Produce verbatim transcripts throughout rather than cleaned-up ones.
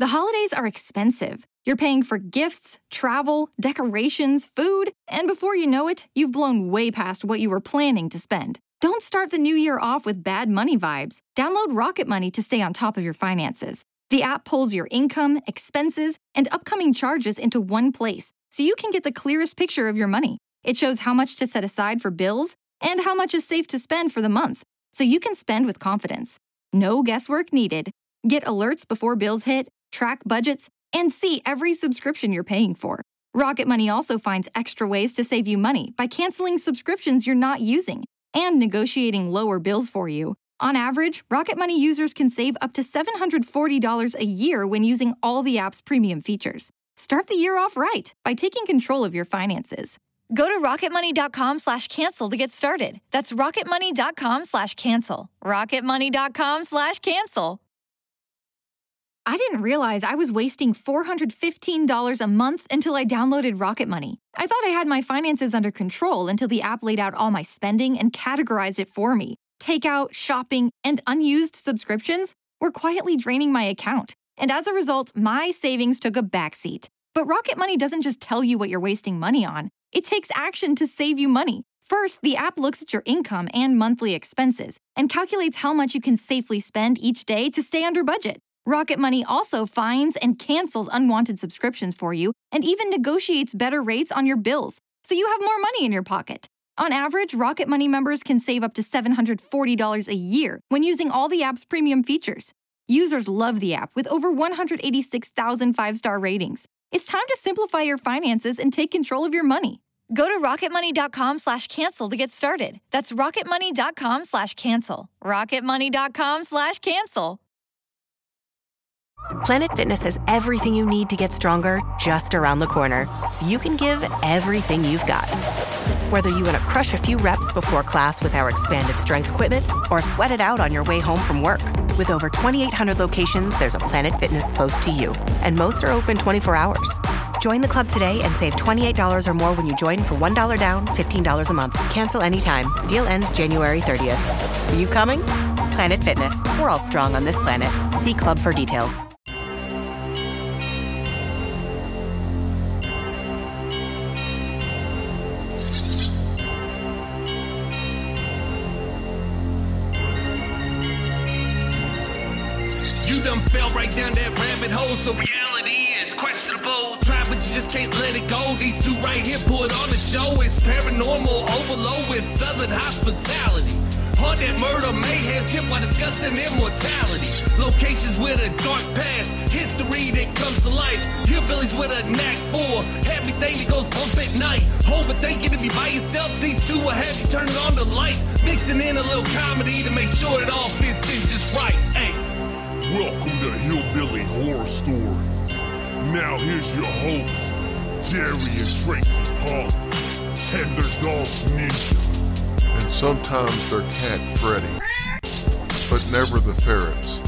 The holidays are expensive. You're paying for gifts, travel, decorations, food, and before you know it, you've blown way past what you were planning to spend. Don't start the new year off with bad money vibes. Download Rocket Money to stay on top of your finances. The app pulls your income, expenses, and upcoming charges into one place, so you can get the clearest picture of your money. It shows how much to set aside for bills and how much is safe to spend for the month, so you can spend with confidence. No guesswork needed. Get alerts before bills hit, track budgets, and see every subscription you're paying for. Rocket Money also finds extra ways to save you money by canceling subscriptions you're not using and negotiating lower bills for you. On average, Rocket Money users can save up to seven hundred forty dollars a year when using all the app's premium features. Start the year off right by taking control of your finances. Go to rocketmoney.com slash cancel to get started. That's rocketmoney.com slash cancel. rocketmoney.com slash cancel. I didn't realize I was wasting four hundred fifteen dollars a month until I downloaded Rocket Money. I thought I had my finances under control until the app laid out all my spending and categorized it for me. Takeout, shopping, and unused subscriptions were quietly draining my account. And as a result, my savings took a backseat. But Rocket Money doesn't just tell you what you're wasting money on. It takes action to save you money. First, the app looks at your income and monthly expenses and calculates how much you can safely spend each day to stay under budget. Rocket Money also finds and cancels unwanted subscriptions for you and even negotiates better rates on your bills, so you have more money in your pocket. On average, Rocket Money members can save up to seven hundred forty dollars a year when using all the app's premium features. Users love the app with over one hundred eighty-six thousand five-star ratings. It's time to simplify your finances and take control of your money. Go to rocketmoney.com slash cancel to get started. That's rocketmoney.com slash cancel. rocketmoney.com slash cancel. Planet Fitness has everything you need to get stronger just around the corner, so you can give everything you've got. Whether you want to crush a few reps before class with our expanded strength equipment or sweat it out on your way home from work. With over twenty-eight hundred locations, there's a Planet Fitness close to you, and most are open twenty-four hours. Join the club today and save twenty-eight dollars or more when you join for one dollar down, fifteen dollars a month. Cancel anytime. Deal ends January thirtieth. Are you coming? Planet Fitness. We're all strong on this planet. See club for details. You done fell right down that rabbit hole, so reality is questionable. Try, but you just can't let it go. These two right here put on the show. It's paranormal overload with southern hospitality. Haunted murder, mayhem, tip while discussing immortality. Locations with a dark past, history that comes to life. Hillbillies with a knack for everything that goes bump at night. Overthinking if you by yourself, these two will have you turning on the lights. Mixing in a little comedy to make sure it all fits in just right. Hey. Welcome to Hillbilly Horror Stories. Now here's your hosts, Jerry and Tracy Hall, and their dog Ninja. And sometimes their cat Freddy, but never the ferrets.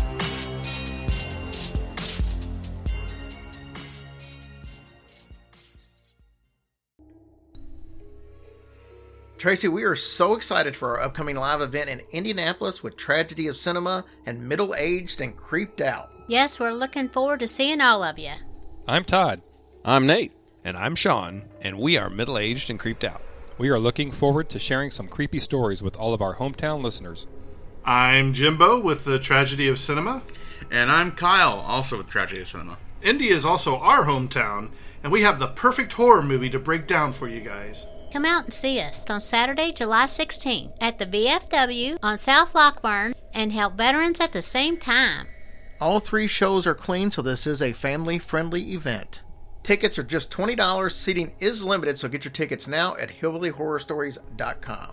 Tracy, we are so excited for our upcoming live event in Indianapolis with Tragedy of Cinema and Middle Aged and Creeped Out. Yes, we're looking forward to seeing all of you. I'm Todd. I'm Nate. And I'm Sean, and we are Middle Aged and Creeped Out. We are looking forward to sharing some creepy stories with all of our hometown listeners. I'm Jimbo with the Tragedy of Cinema. And I'm Kyle, also with Tragedy of Cinema. Indy is also our hometown, and we have the perfect horror movie to break down for you guys. Come out and see us on Saturday, July sixteenth at the V F W on South Lockburn and help veterans at the same time. All three shows are clean, so this is a family-friendly event. Tickets are just twenty dollars. Seating is limited, so get your tickets now at hillbilly horror stories dot com.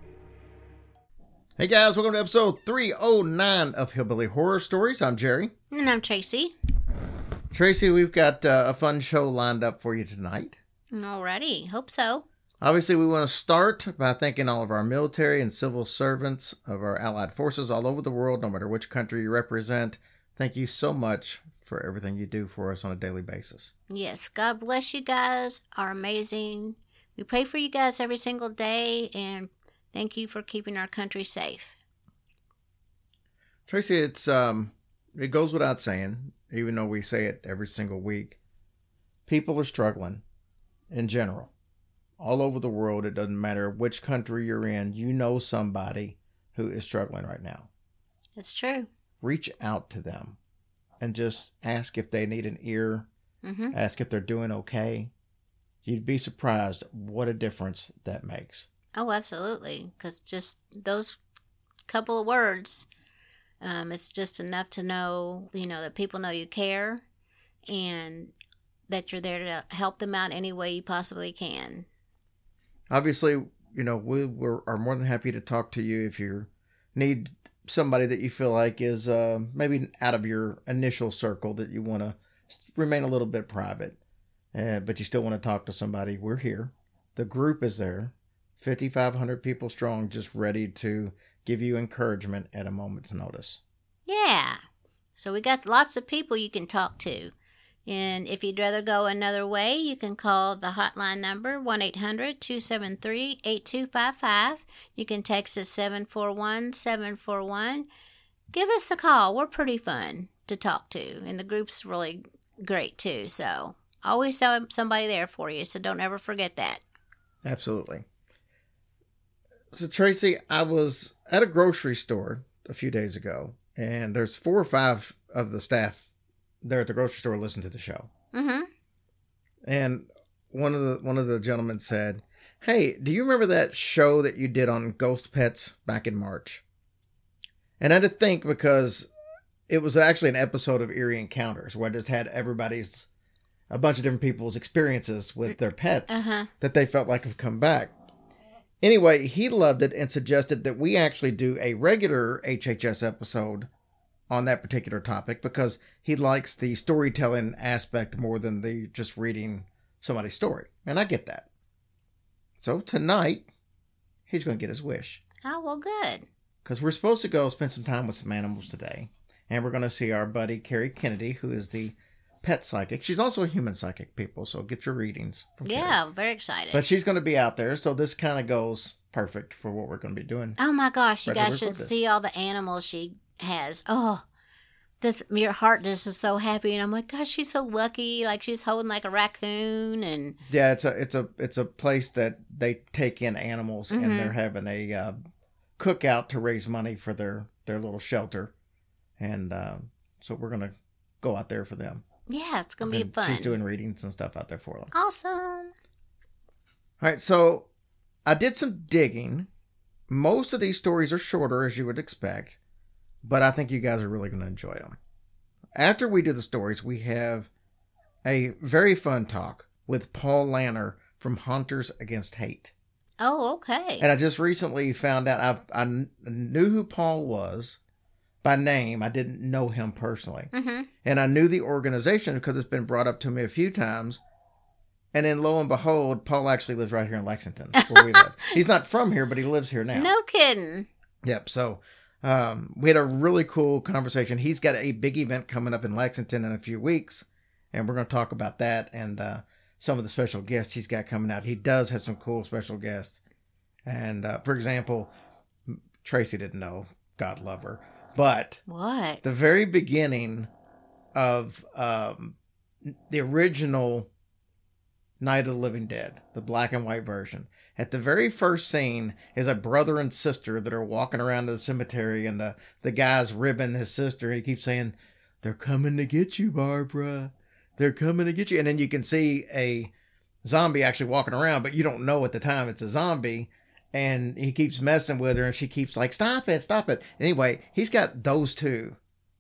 Hey guys, welcome to episode three oh nine of Hillbilly Horror Stories. I'm Jerry. And I'm Tracy. Tracy, we've got uh, a fun show lined up for you tonight. Alrighty, hope so. Obviously, we want to start by thanking all of our military and civil servants of our allied forces all over the world, no matter which country you represent. Thank you so much for everything you do for us on a daily basis. Yes, God bless you guys, are amazing. We pray for you guys every single day, and thank you for keeping our country safe. Tracy, it's um, it goes without saying, even though we say it every single week, people are struggling in general. All over the world, it doesn't matter which country you're in, you know somebody who is struggling right now. It's true. Reach out to them and just ask if they need an ear, mm-hmm. ask if they're doing okay. You'd be surprised what a difference that makes. Oh, absolutely. Because just those couple of words, um, it's just enough to know, you know, that people know you care and that you're there to help them out any way you possibly can. Obviously, you know, we we're, are more than happy to talk to you if you need somebody that you feel like is uh, maybe out of your initial circle that you want to remain a little bit private, uh, but you still want to talk to somebody. We're here. The group is there. fifty-five hundred people strong, just ready to give you encouragement at a moment's notice. Yeah. So we got lots of people you can talk to. And if you'd rather go another way, you can call the hotline number one eight hundred two seven three eight two five five. You can text us seven four one seven four one. Give us a call. We're pretty fun to talk to. And the group's really great too. So always have somebody there for you. So don't ever forget that. Absolutely. So Tracy, I was at a grocery store a few days ago, and there's four or five of the staff there at the grocery store listen to the show. Mm-hmm. And one of the one of the gentlemen said, "Hey, do you remember that show that you did on ghost pets back in March?" And I had to think, because it was actually an episode of Eerie Encounters where I just had everybody's, a bunch of different people's experiences with their pets uh-huh. that they felt like have come back. Anyway, he loved it and suggested that we actually do a regular H H S episode on that particular topic, because he likes the storytelling aspect more than the just reading somebody's story. And I get that. So tonight, he's going to get his wish. Oh, well, good. Because we're supposed to go spend some time with some animals today. And we're going to see our buddy, Carrie Kennedy, who is the pet psychic. She's also a human psychic, people, so get your readings from Yeah, Carrie. I'm very excited. But she's going to be out there, so this kind of goes perfect for what we're going to be doing. Oh, my gosh, you Right, guys should this. see all the animals she has. Oh, this your heart just is so happy, and I'm like, gosh, she's so lucky. Like, she's holding like a raccoon, and Yeah, it's a it's a it's a place that they take in animals, Mhm. and they're having a uh, cookout to raise money for their their little shelter, and uh, so we're gonna go out there for them. yeah, it's gonna be And fun. She's doing readings and stuff out there for them. Awesome. All right, so I did some digging. Most of these stories are shorter, as you would expect, but I think you guys are really going to enjoy them. After we do the stories, we have a very fun talk with Paul Lanner from Hunters Against Hate. Oh, okay. And I just recently found out, I, I knew who Paul was by name. I didn't know him personally. Mm-hmm. And I knew the organization because it's been brought up to me a few times. And then lo and behold, Paul actually lives right here in Lexington, where we live. He's not from here, but he lives here now. No kidding. Yep. So um, we had a really cool conversation. He's got a big event coming up in Lexington in a few weeks, and we're going to talk about that and uh, some of the special guests he's got coming out. He does have some cool special guests. And uh, for example, Tracy didn't know, God love her, but What? the very beginning of um, the original Night of the Living Dead, the black and white version. At the very first scene is a brother and sister that are walking around the cemetery, and the, the guy's ribbing his sister. He keeps saying, "They're coming to get you, Barbara. They're coming to get you." And then you can see a zombie actually walking around, but you don't know at the time it's a zombie. And he keeps messing with her, and she keeps like, "Stop it, stop it." Anyway, he's got those two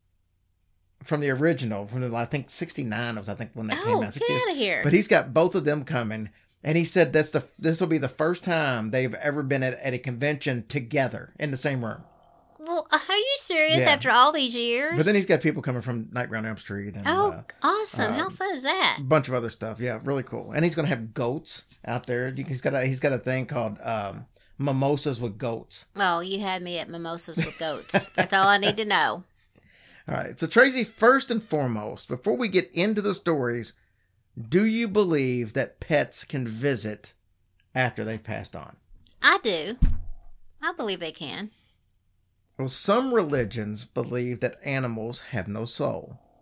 from the original, from the, I think sixty-nine was, I think, when that Oh, came out. get sixty-eight. outta here. But he's got both of them coming, and he said that's the this will be the first time they've ever been at, at a convention together in the same room. Well, are you serious Yeah. after all these years? But then he's got people coming from Nightmare on Elm Street and Oh, uh, awesome. How um, fun is that? a bunch of other stuff. Yeah, really cool. And he's going to have goats out there. He's got a, he's got a thing called um, Mimosas with Goats. Oh, you had me at Mimosas with Goats. That's all I need to know. All right. So, Tracy, first and foremost, before we get into the stories, do you believe that pets can visit after they've passed on? I do. I believe they can. Well, some religions believe that animals have no soul.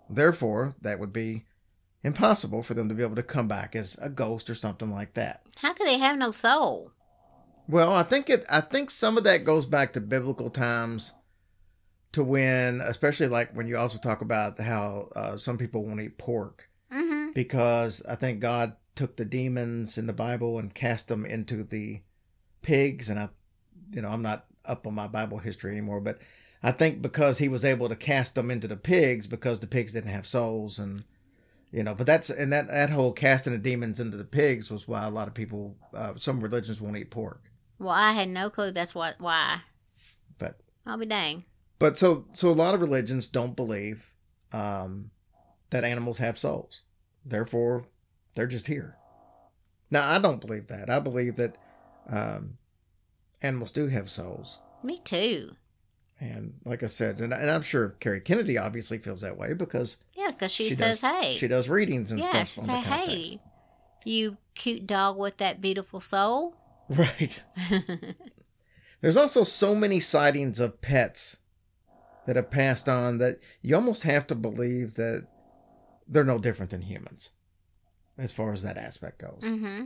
Therefore, that would be impossible for them to be able to come back as a ghost or something like that. How could they have no soul? Well, I think it. I think some of that goes back to biblical times, to when, especially like when you also talk about how uh, some people won't eat pork, Mm-hmm. because I think God took the demons in the Bible and cast them into the pigs. And I, you know, I'm not up on my Bible history anymore, but I think because he was able to cast them into the pigs because the pigs didn't have souls, and you know, but that's and that that whole casting the demons into the pigs was why a lot of people, uh, some religions won't eat pork. Well, I had no clue that's what why. But I'll be dang. But so so a lot of religions don't believe um, that animals have souls. Therefore, they're just here. Now, I don't believe that. I believe that um, animals do have souls. Me too. And like I said, and, and I'm sure Carrie Kennedy obviously feels that way because Yeah, because she, she says, does, hey. she does readings and yeah, stuff. she on say, the context. hey, you cute dog with that beautiful soul. Right. There's also so many sightings of pets that have passed on that you almost have to believe that they're no different than humans as far as that aspect goes. Mm-hmm.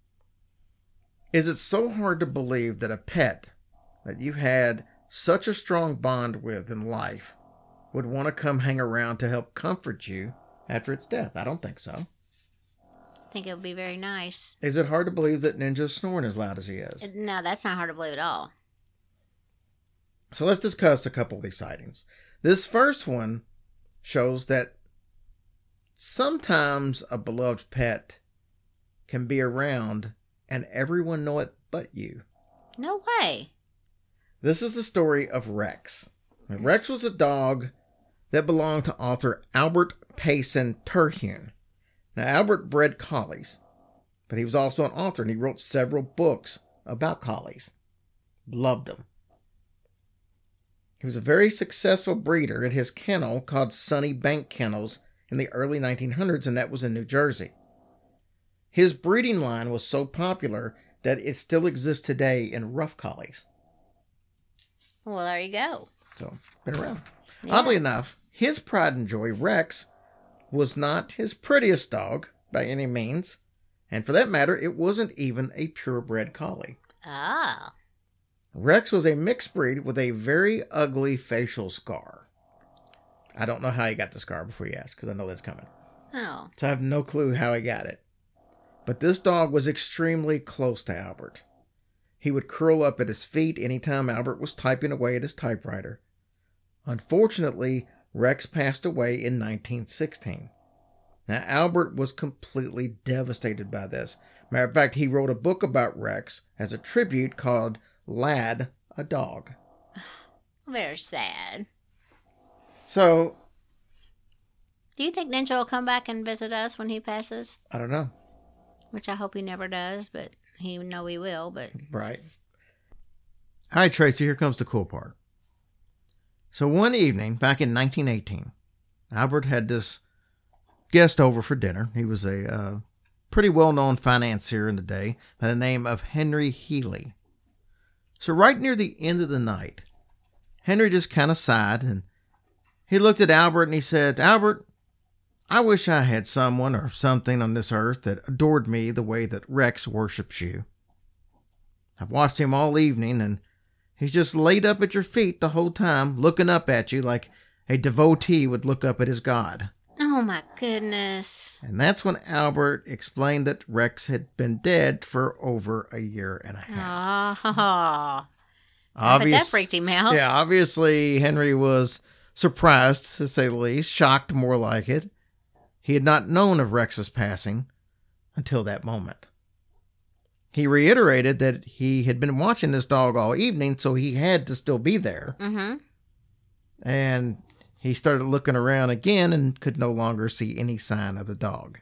Is it so hard to believe that a pet that you had such a strong bond with in life would want to come hang around to help comfort you after its death? I don't think so. I think it would be very nice. Is it hard to believe that Ninja's snoring as loud as he is? No, that's not hard to believe at all. So let's discuss a couple of these sightings. This first one shows that sometimes a beloved pet can be around and everyone know it but you. No way. This is the story of Rex. Now, Rex was a dog that belonged to author Albert Payson Terhune. Now, Albert bred collies, but he was also an author, and he wrote several books about collies. Loved them. He was a very successful breeder at his kennel called Sunny Bank Kennels in the early nineteen hundreds, and that was in New Jersey. His breeding line was so popular that it still exists today in rough collies. Well, there you go. So, been around. Yeah. Oddly enough, his pride and joy, Rex, was not his prettiest dog by any means. And for that matter, it wasn't even a purebred collie. Ah. Rex was a mixed breed with a very ugly facial scar. I don't know how he got the scar before you ask, because I know that's coming. Oh. So I have no clue how he got it. But this dog was extremely close to Albert. He would curl up at his feet anytime Albert was typing away at his typewriter. Unfortunately, Rex passed away in nineteen sixteen. Now, Albert was completely devastated by this. Matter of fact, he wrote a book about Rex as a tribute called Lad, a Dog. Very sad. So, do you think Ninja will come back and visit us when he passes? I don't know. Which I hope he never does, but he know he will, but... Right. All right, Tracy, here comes the cool part. So one evening, back in nineteen eighteen, Albert had this guest over for dinner. He was a uh, pretty well-known financier in the day by the name of Henry Healy. So right near the end of the night, Henry just kind of sighed, and he looked at Albert and he said, "Albert, I wish I had someone or something on this earth that adored me the way that Rex worships you. I've watched him all evening, and he's just laid up at your feet the whole time, looking up at you like a devotee would look up at his god." Oh, my goodness. And that's when Albert explained that Rex had been dead for over a year and a half. Oh. Obvious, that freaked him out. Yeah, obviously Henry was surprised, to say the least, shocked more like it. He had not known of Rex's passing until that moment. He reiterated that he had been watching this dog all evening, so he had to still be there. Mm-hmm. And he started looking around again and could no longer see any sign of the dog.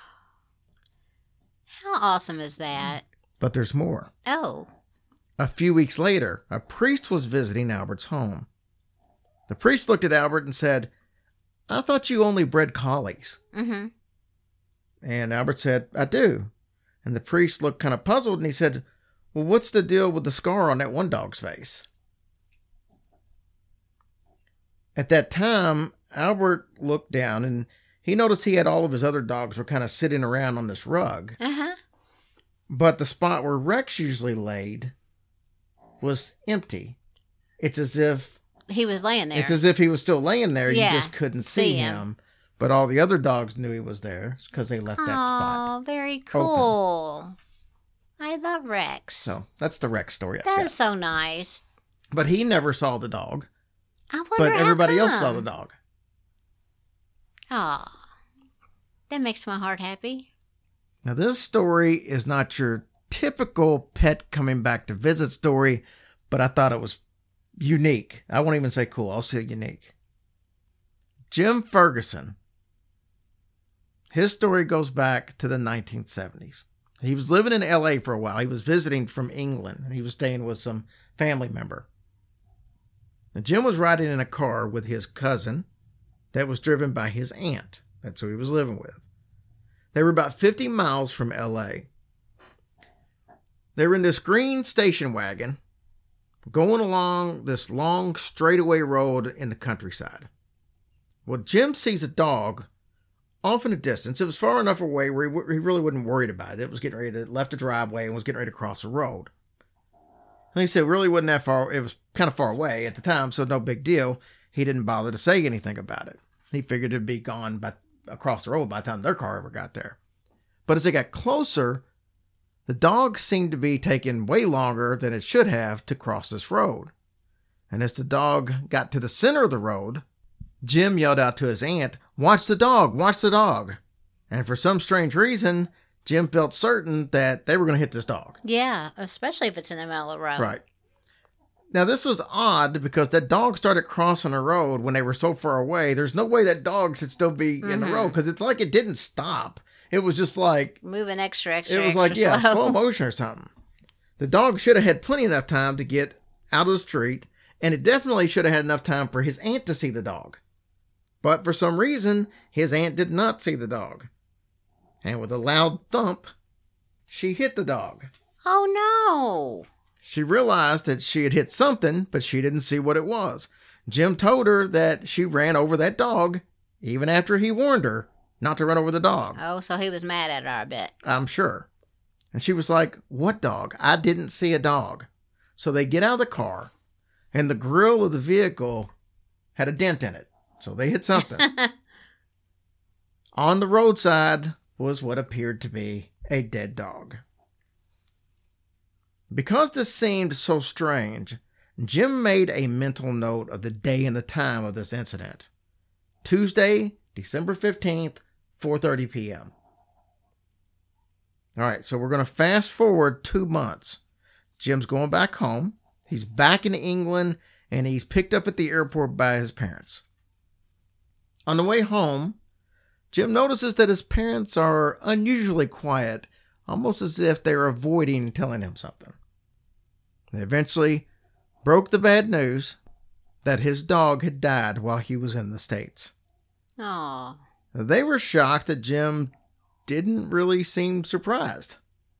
How awesome is that? But there's more. Oh. A few weeks later, a priest was visiting Albert's home. The priest looked at Albert and said, "I thought you only bred collies." Mm-hmm. And Albert said, "I do." And the priest looked kind of puzzled and he said, "Well, what's the deal with the scar on that one dog's face?" At that time, Albert looked down and he noticed he had all of his other dogs were kind of sitting around on this rug. Uh-huh. But the spot where Rex usually laid was empty. It's as if... He was laying there. It's as if he was still laying there. Yeah, You just couldn't see, see him. him. But all the other dogs knew he was there because they left that spot. Oh, very cool. Open. I love Rex. So that's the Rex story. That's so nice. But he never saw the dog. I wonder But how everybody come. else saw the dog. Oh, that makes my heart happy. Now, this story is not your typical pet coming back to visit story, but I thought it was unique. I won't even say cool. I'll say unique. Jim Ferguson. His story goes back to the nineteen seventies. He was living in L A for a while. He was visiting from England. He was staying with some family member. Now, Jim was riding in a car with his cousin that was driven by his aunt. That's who he was living with. They were about fifty miles from L A. They were in this green station wagon going along this long straightaway road in the countryside. Well, Jim sees a dog off in the distance. It was far enough away where he, w- he really wasn't worried about it. It was getting ready to left the driveway and was getting ready to cross the road. And he said it really wasn't that far. It was kind of far away at the time, so no big deal. He didn't bother to say anything about it. He figured it'd be gone by, across the road by the time their car ever got there. But as they got closer, the dog seemed to be taking way longer than it should have to cross this road. And as the dog got to the center of the road, Jim yelled out to his aunt, "Watch the dog, watch the dog." And for some strange reason, Jim felt certain that they were going to hit this dog. Yeah, especially if it's in the middle of the road. Right. Now, this was odd because that dog started crossing the road when they were so far away. There's no way that dog should still be mm-hmm. in the road because it's like it didn't stop. It was just like... Moving extra, extra, It was extra like, yeah, slow. slow motion or something. The dog should have had plenty enough time to get out of the street, and it definitely should have had enough time for his aunt to see the dog. But for some reason, his aunt did not see the dog. And with a loud thump, she hit the dog. Oh, no. She realized that she had hit something, but she didn't see what it was. Jim told her that she ran over that dog, even after he warned her not to run over the dog. Oh, so he was mad at her, I bet. I'm sure. And she was like, "What dog? I didn't see a dog." So they get out of the car, and the grill of the vehicle had a dent in it. So they hit something. On the roadside was what appeared to be a dead dog. Because this seemed so strange, Jim made a mental note of the day and the time of this incident. Tuesday, December fifteenth, four thirty p.m. All right, so we're going to fast forward two months. Jim's going back home. He's back in England, and he's picked up at the airport by his parents. On the way home, Jim notices that his parents are unusually quiet, almost as if they are avoiding telling him something. They eventually broke the bad news that his dog had died while he was in the States. Aww. They were shocked that Jim didn't really seem surprised.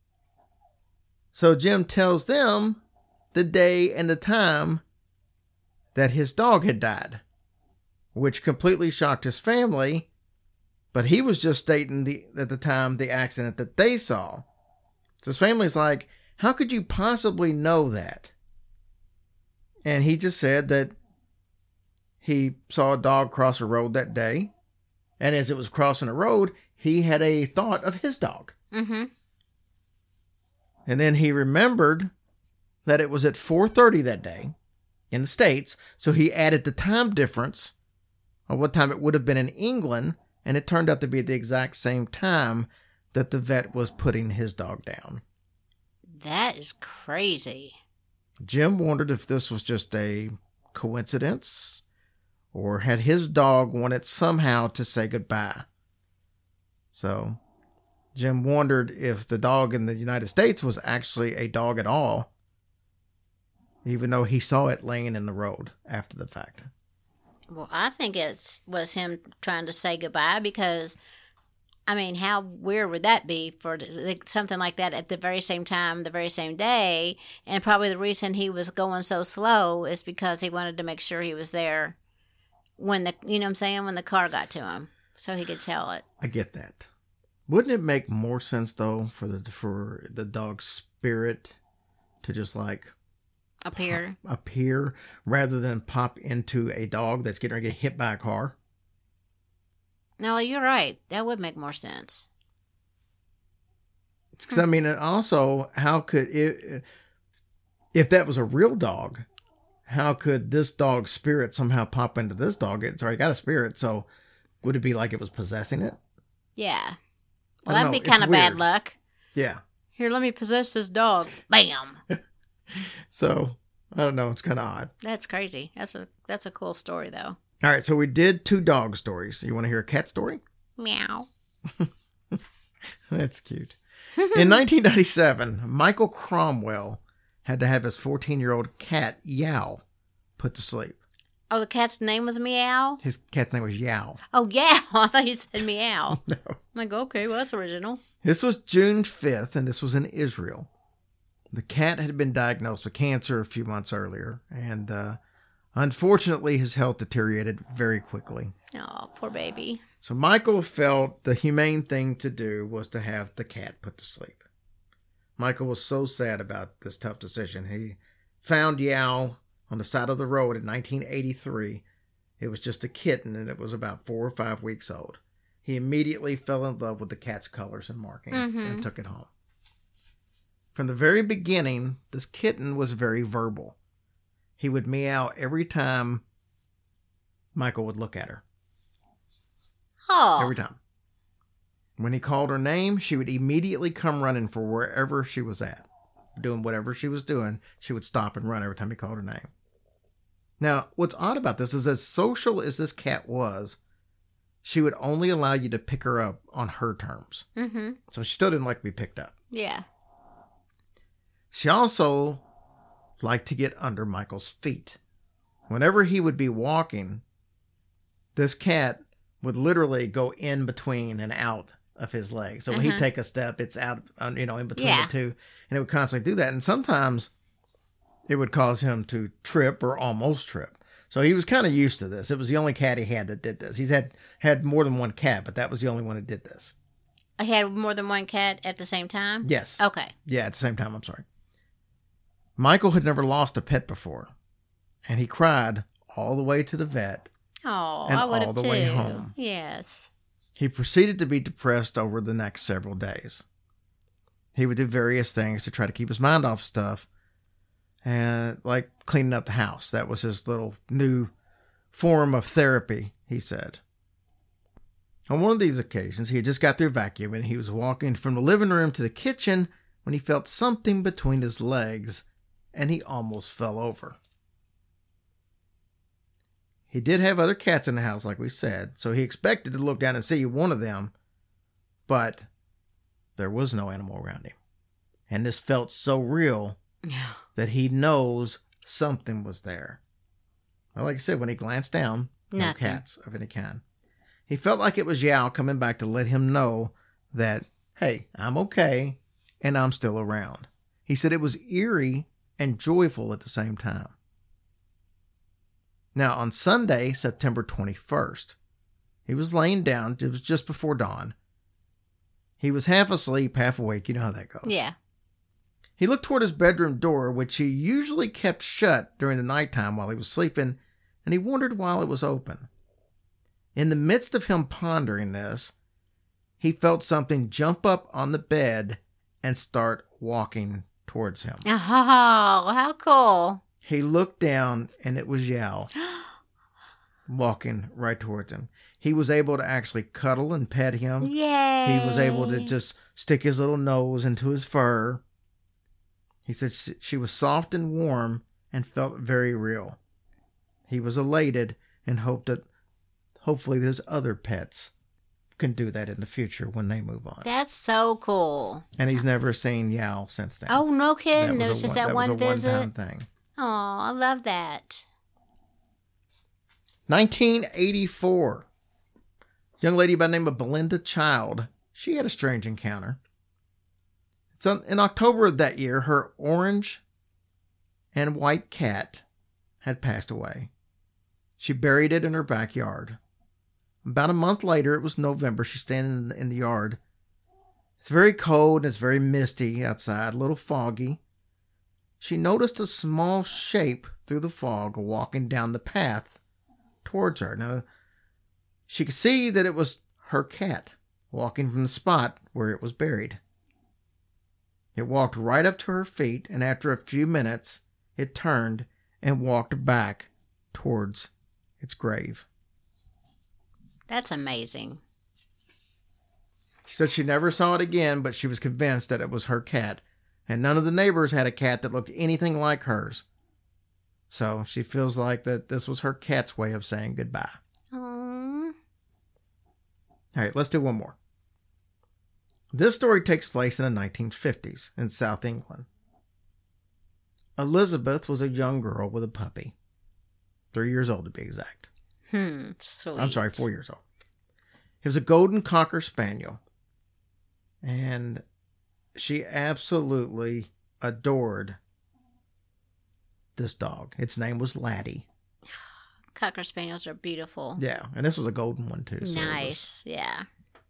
So Jim tells them the day and the time that his dog had died, which completely shocked his family, but he was just stating the at the time the accident that they saw. So his family's like, "How could you possibly know that?" And he just said that he saw a dog cross a road that day, and as it was crossing the road, he had a thought of his dog. Mm-hmm. And then he remembered that it was at four thirty that day in the States, so he added the time difference of what time it would have been in England, and it turned out to be the exact same time that the vet was putting his dog down. That is crazy. Jim wondered if this was just a coincidence, or had his dog wanted somehow to say goodbye. So Jim wondered if the dog in the United States was actually a dog at all, even though he saw it laying in the road after the fact. Well, I think it was him trying to say goodbye because, I mean, how weird would that be for something like that at the very same time, the very same day? And probably the reason he was going so slow is because he wanted to make sure he was there when the, you know what I'm saying, when the car got to him, so he could tell it. I get that. Wouldn't it make more sense though for the for the dog's spirit to just like appear pop, appear rather than pop into a dog that's getting ready to get hit by a car? No, you're right. That would make more sense. Because I mean, also, how could it, if that was a real dog, how could this dog's spirit somehow pop into this dog? It's already got a spirit, so would it be like it was possessing it? Yeah. Well, that'd know. be kind of bad luck. Yeah. Here, let me possess this dog. Bam. So, I don't know. It's kind of odd. That's crazy. That's a that's a cool story, though. All right, so we did two dog stories. You want to hear a cat story? Meow. That's cute. In nineteen ninety-seven, Michael Cromwell had to have his fourteen-year-old cat, Yao, put to sleep. Oh, the cat's name was Meow? His cat's name was Yao. Oh, Yao. I thought you said Meow. No. I'm like, okay, well, that's original. This was June fifth, and this was in Israel. The cat had been diagnosed with cancer a few months earlier, and uh, unfortunately, his health deteriorated very quickly. Oh, poor baby. So Michael felt the humane thing to do was to have the cat put to sleep. Michael was so sad about this tough decision. He found Yao on the side of the road in nineteen eighty-three. It was just a kitten, and it was about four or five weeks old. He immediately fell in love with the cat's colors and marking mm-hmm. and took it home. From the very beginning, this kitten was very verbal. He would meow every time Michael would look at her. Oh. Every time. When he called her name, she would immediately come running for wherever she was at. Doing whatever she was doing, she would stop and run every time he called her name. Now, what's odd about this is as social as this cat was, she would only allow you to pick her up on her terms. Mm-hmm. So she still didn't like to be picked up. Yeah. She also liked to get under Michael's feet. Whenever he would be walking, this cat would literally go in between and out of his legs. So when uh-huh. he'd take a step, it's out, you know, in between yeah. the two. And it would constantly do that. And sometimes it would cause him to trip or almost trip. So he was kind of used to this. It was the only cat he had that did this. He's had, had more than one cat, but that was the only one that did this. I had more than one cat at the same time? Yes. Okay. Yeah, at the same time. I'm sorry. Michael had never lost a pet before. And he cried all the way to the vet. Oh, and I would all have the too. way home. Yes. He proceeded to be depressed over the next several days. He would do various things to try to keep his mind off stuff, and like cleaning up the house. That was his little new form of therapy, he said. On one of these occasions, he had just got through vacuuming, and he was walking from the living room to the kitchen when he felt something between his legs, and he almost fell over. He did have other cats in the house, like we said, so he expected to look down and see one of them, but there was no animal around him. And this felt so real that he knows something was there. Well, like I said, when he glanced down, no Nothing. cats of any kind. He felt like it was Yao coming back to let him know that, hey, I'm okay, and I'm still around. He said it was eerie and joyful at the same time. Now, on Sunday, September twenty-first, he was laying down. It was just before dawn. He was half asleep, half awake. You know how that goes. Yeah. He looked toward his bedroom door, which he usually kept shut during the nighttime while he was sleeping, and he wondered why it was open. In the midst of him pondering this, he felt something jump up on the bed and start walking towards him. Oh, how cool. He looked down, and it was Yao walking right towards him. He was able to actually cuddle and pet him. Yay! He was able to just stick his little nose into his fur. He said she, she was soft and warm and felt very real. He was elated and hoped that hopefully there's other pets can do that in the future when they move on. That's so cool. And he's never seen Yao since then. Oh, no kidding. It was just one, that, that one was a visit. one-time thing. Oh, I love that. nineteen eighty-four. Young lady by the name of Belinda Child. She had a strange encounter. So in October of that year, her orange and white cat had passed away. She buried it in her backyard. About a month later, it was November, she's standing in the yard. It's very cold and it's very misty outside, a little foggy. She noticed a small shape through the fog walking down the path towards her. Now, she could see that it was her cat walking from the spot where it was buried. It walked right up to her feet, and after a few minutes, it turned and walked back towards its grave. That's amazing. She said she never saw it again, but she was convinced that it was her cat. And none of the neighbors had a cat that looked anything like hers. So she feels like that this was her cat's way of saying goodbye. Aww. All right, let's do one more. This story takes place in the nineteen fifties in South England. Elizabeth was a young girl with a puppy. Three years old to be exact. Hmm, sweet. I'm sorry, four years old. It was a golden cocker spaniel. And she absolutely adored this dog. Its name was Laddie. Cocker spaniels are beautiful. Yeah, and this was a golden one too. So nice, was... yeah.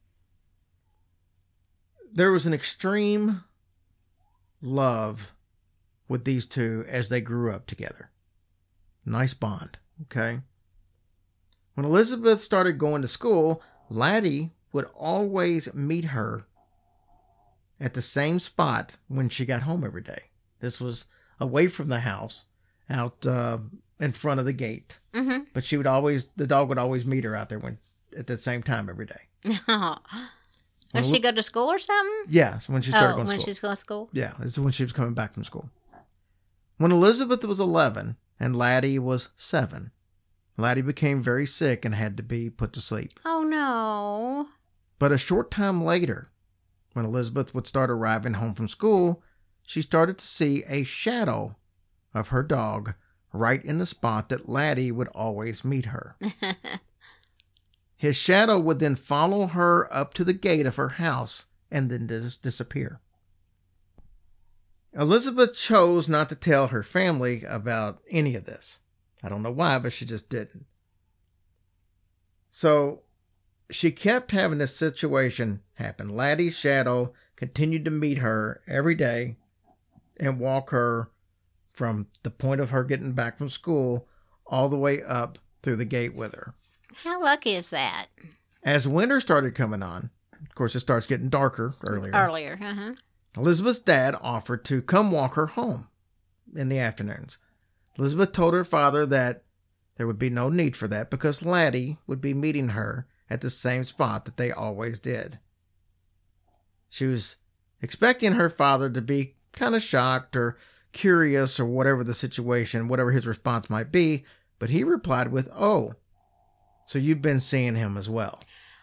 There was an extreme love with these two as they grew up together. Nice bond, okay? When Elizabeth started going to school, Laddie would always meet her at the same spot when she got home every day. This was away from the house, out uh, in front of the gate. Mm-hmm. But she would always, the dog would always meet her out there when at the same time every day. Does she go to school or something? Yeah, when she started oh, going to when school. she's going to school? Yeah, this is when she was coming back from school. When Elizabeth was eleven and Laddie was seven, Laddie became very sick and had to be put to sleep. Oh, no. But a short time later, when Elizabeth would start arriving home from school, she started to see a shadow of her dog right in the spot that Laddie would always meet her. His shadow would then follow her up to the gate of her house and then dis- disappear. Elizabeth chose not to tell her family about any of this. I don't know why, but she just didn't. So she kept having this situation happen. Laddie's shadow continued to meet her every day and walk her from the point of her getting back from school all the way up through the gate with her. How lucky is that? As winter started coming on, of course, it starts getting darker earlier. Earlier, uh-huh. Elizabeth's dad offered to come walk her home in the afternoons. Elizabeth told her father that there would be no need for that because Laddie would be meeting her at the same spot that they always did. She was expecting her father to be kind of shocked or curious or whatever the situation, whatever his response might be, but he replied with, "Oh, so you've been seeing him as well."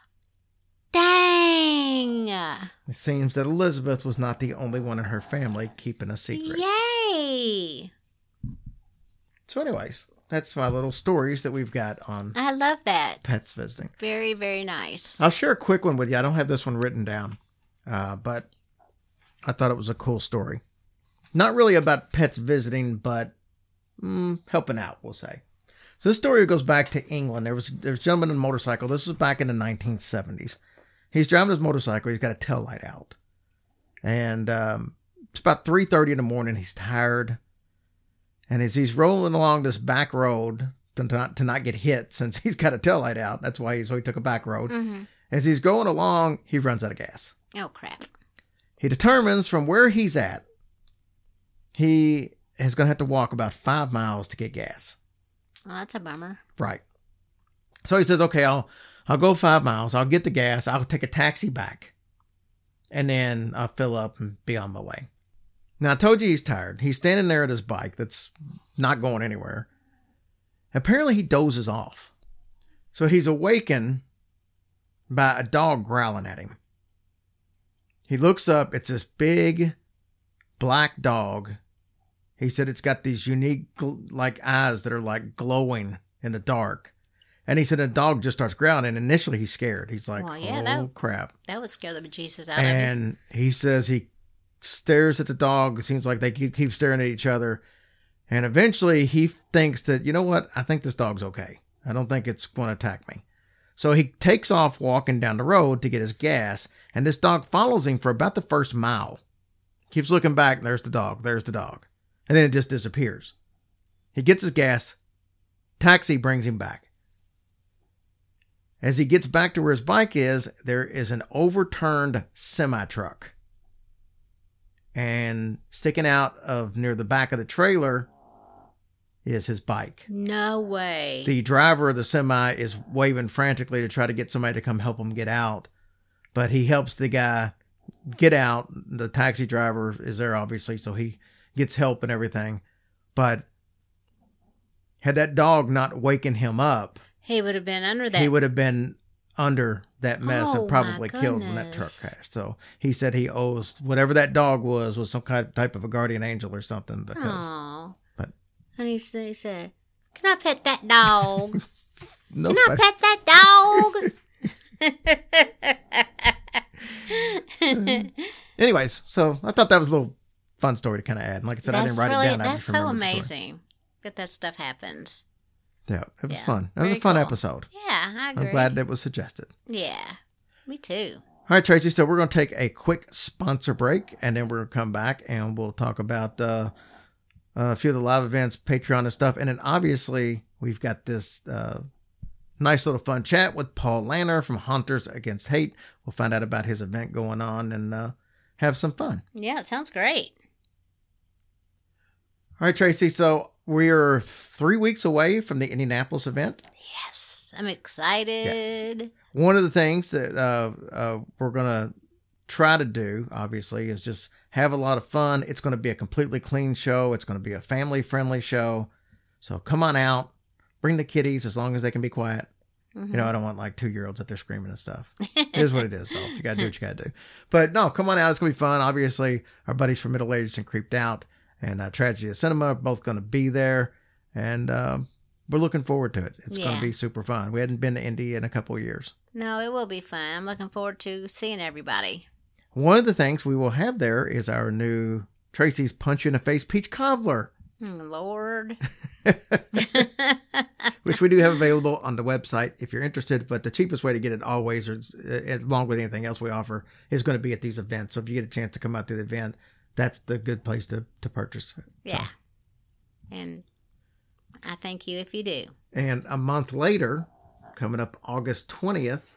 Dang! It seems that Elizabeth was not the only one in her family keeping a secret. Yay! So anyways, that's my little stories that we've got on I love that. pets visiting. Very, very nice. I'll share a quick one with you. I don't have this one written down, uh, but I thought it was a cool story. Not really about pets visiting, but mm, helping out, we'll say. So this story goes back to England. There was, there was a gentleman on a motorcycle. This was back in the nineteen seventies. He's driving his motorcycle. He's got a tail light out. And um, it's about three thirty in the morning. He's tired. And as he's rolling along this back road to not, to not get hit, since he's got a tail light out, that's why he, so he took a back road. Mm-hmm. As he's going along, he runs out of gas. Oh, crap. He determines from where he's at, he is going to have to walk about five miles to get gas. Well, that's a bummer. Right. So he says, okay, I'll I'll go five miles. I'll get the gas. I'll take a taxi back. And then I'll fill up and be on my way. Now, I told you he's tired. He's standing there at his bike that's not going anywhere. Apparently, he dozes off. So he's awakened by a dog growling at him. He looks up. It's this big black dog. He said it's got these unique gl- like eyes that are like glowing in the dark. And he said the dog just starts growling. And initially he's scared. He's like, well, yeah, oh that, crap. That would scare the bejesus out of him. And he says he stares at the dog. It seems like they keep, keep staring at each other. And eventually he thinks that, you know what? I think this dog's okay. I don't think it's going to attack me. So he takes off walking down the road to get his gas, and this dog follows him for about the first mile. Keeps looking back, there's the dog, there's the dog. And then it just disappears. He gets his gas, taxi brings him back. As he gets back to where his bike is, there is an overturned semi-truck. And sticking out of near the back of the trailer is his bike. No way. The driver of the semi is waving frantically to try to get somebody to come help him get out. But he helps the guy get out. The taxi driver is there, obviously, so he gets help and everything. But had that dog not waken him up, he would have been under that. He would have been under that mess oh, and probably killed when that truck crashed. So he said he owes whatever that dog was, was some kind of type of a guardian angel or something. Because, Aww. But and he said, he said, "Can I pet that dog? no, Can I pet that dog?" Anyways, so I thought that was a little fun story to kind of add. And like I said, that's I didn't write really, it down. I That's just so remembered the story. amazing that that stuff happens. Yeah, it was Yeah, fun. It was very a fun cool. episode. Yeah, I agree. I'm glad that was suggested. Yeah, me too. All right, Tracy. So we're going to take a quick sponsor break, and then we're going to come back and we'll talk about uh, a few of the live events, Patreon and stuff. And then obviously we've got this uh, nice little fun chat with Paul Lanner from Hunters Against Hate. We'll find out about his event going on and uh, have some fun. Yeah, it sounds great. All right, Tracy. So we are three weeks away from the Indianapolis event. Yes, I'm excited. Yes. One of the things that uh, uh, we're going to try to do, obviously, is just have a lot of fun. It's going to be a completely clean show. It's going to be a family-friendly show. So come on out. Bring the kiddies as long as they can be quiet. Mm-hmm. You know, I don't want like two-year-olds out there screaming and stuff. It is what it is, though. You got to do what you got to do. But no, come on out. It's going to be fun. Obviously, our buddies from Middle Aged and Creeped Out and uh, Tragedy of Cinema are both going to be there. And uh, we're looking forward to it. It's yeah. going to be super fun. We hadn't been to Indy in a couple of years. No, it will be fun. I'm looking forward to seeing everybody. One of the things we will have there is our new Tracy's Punch You in the Face Peach Cobbler. Lord. Which we do have available on the website if you're interested. But the cheapest way to get it always, or along with anything else we offer, is going to be at these events. So if you get a chance to come out to the event, that's the good place to, to purchase it. Yeah. So. And I thank you if you do. And a month later, coming up August twentieth.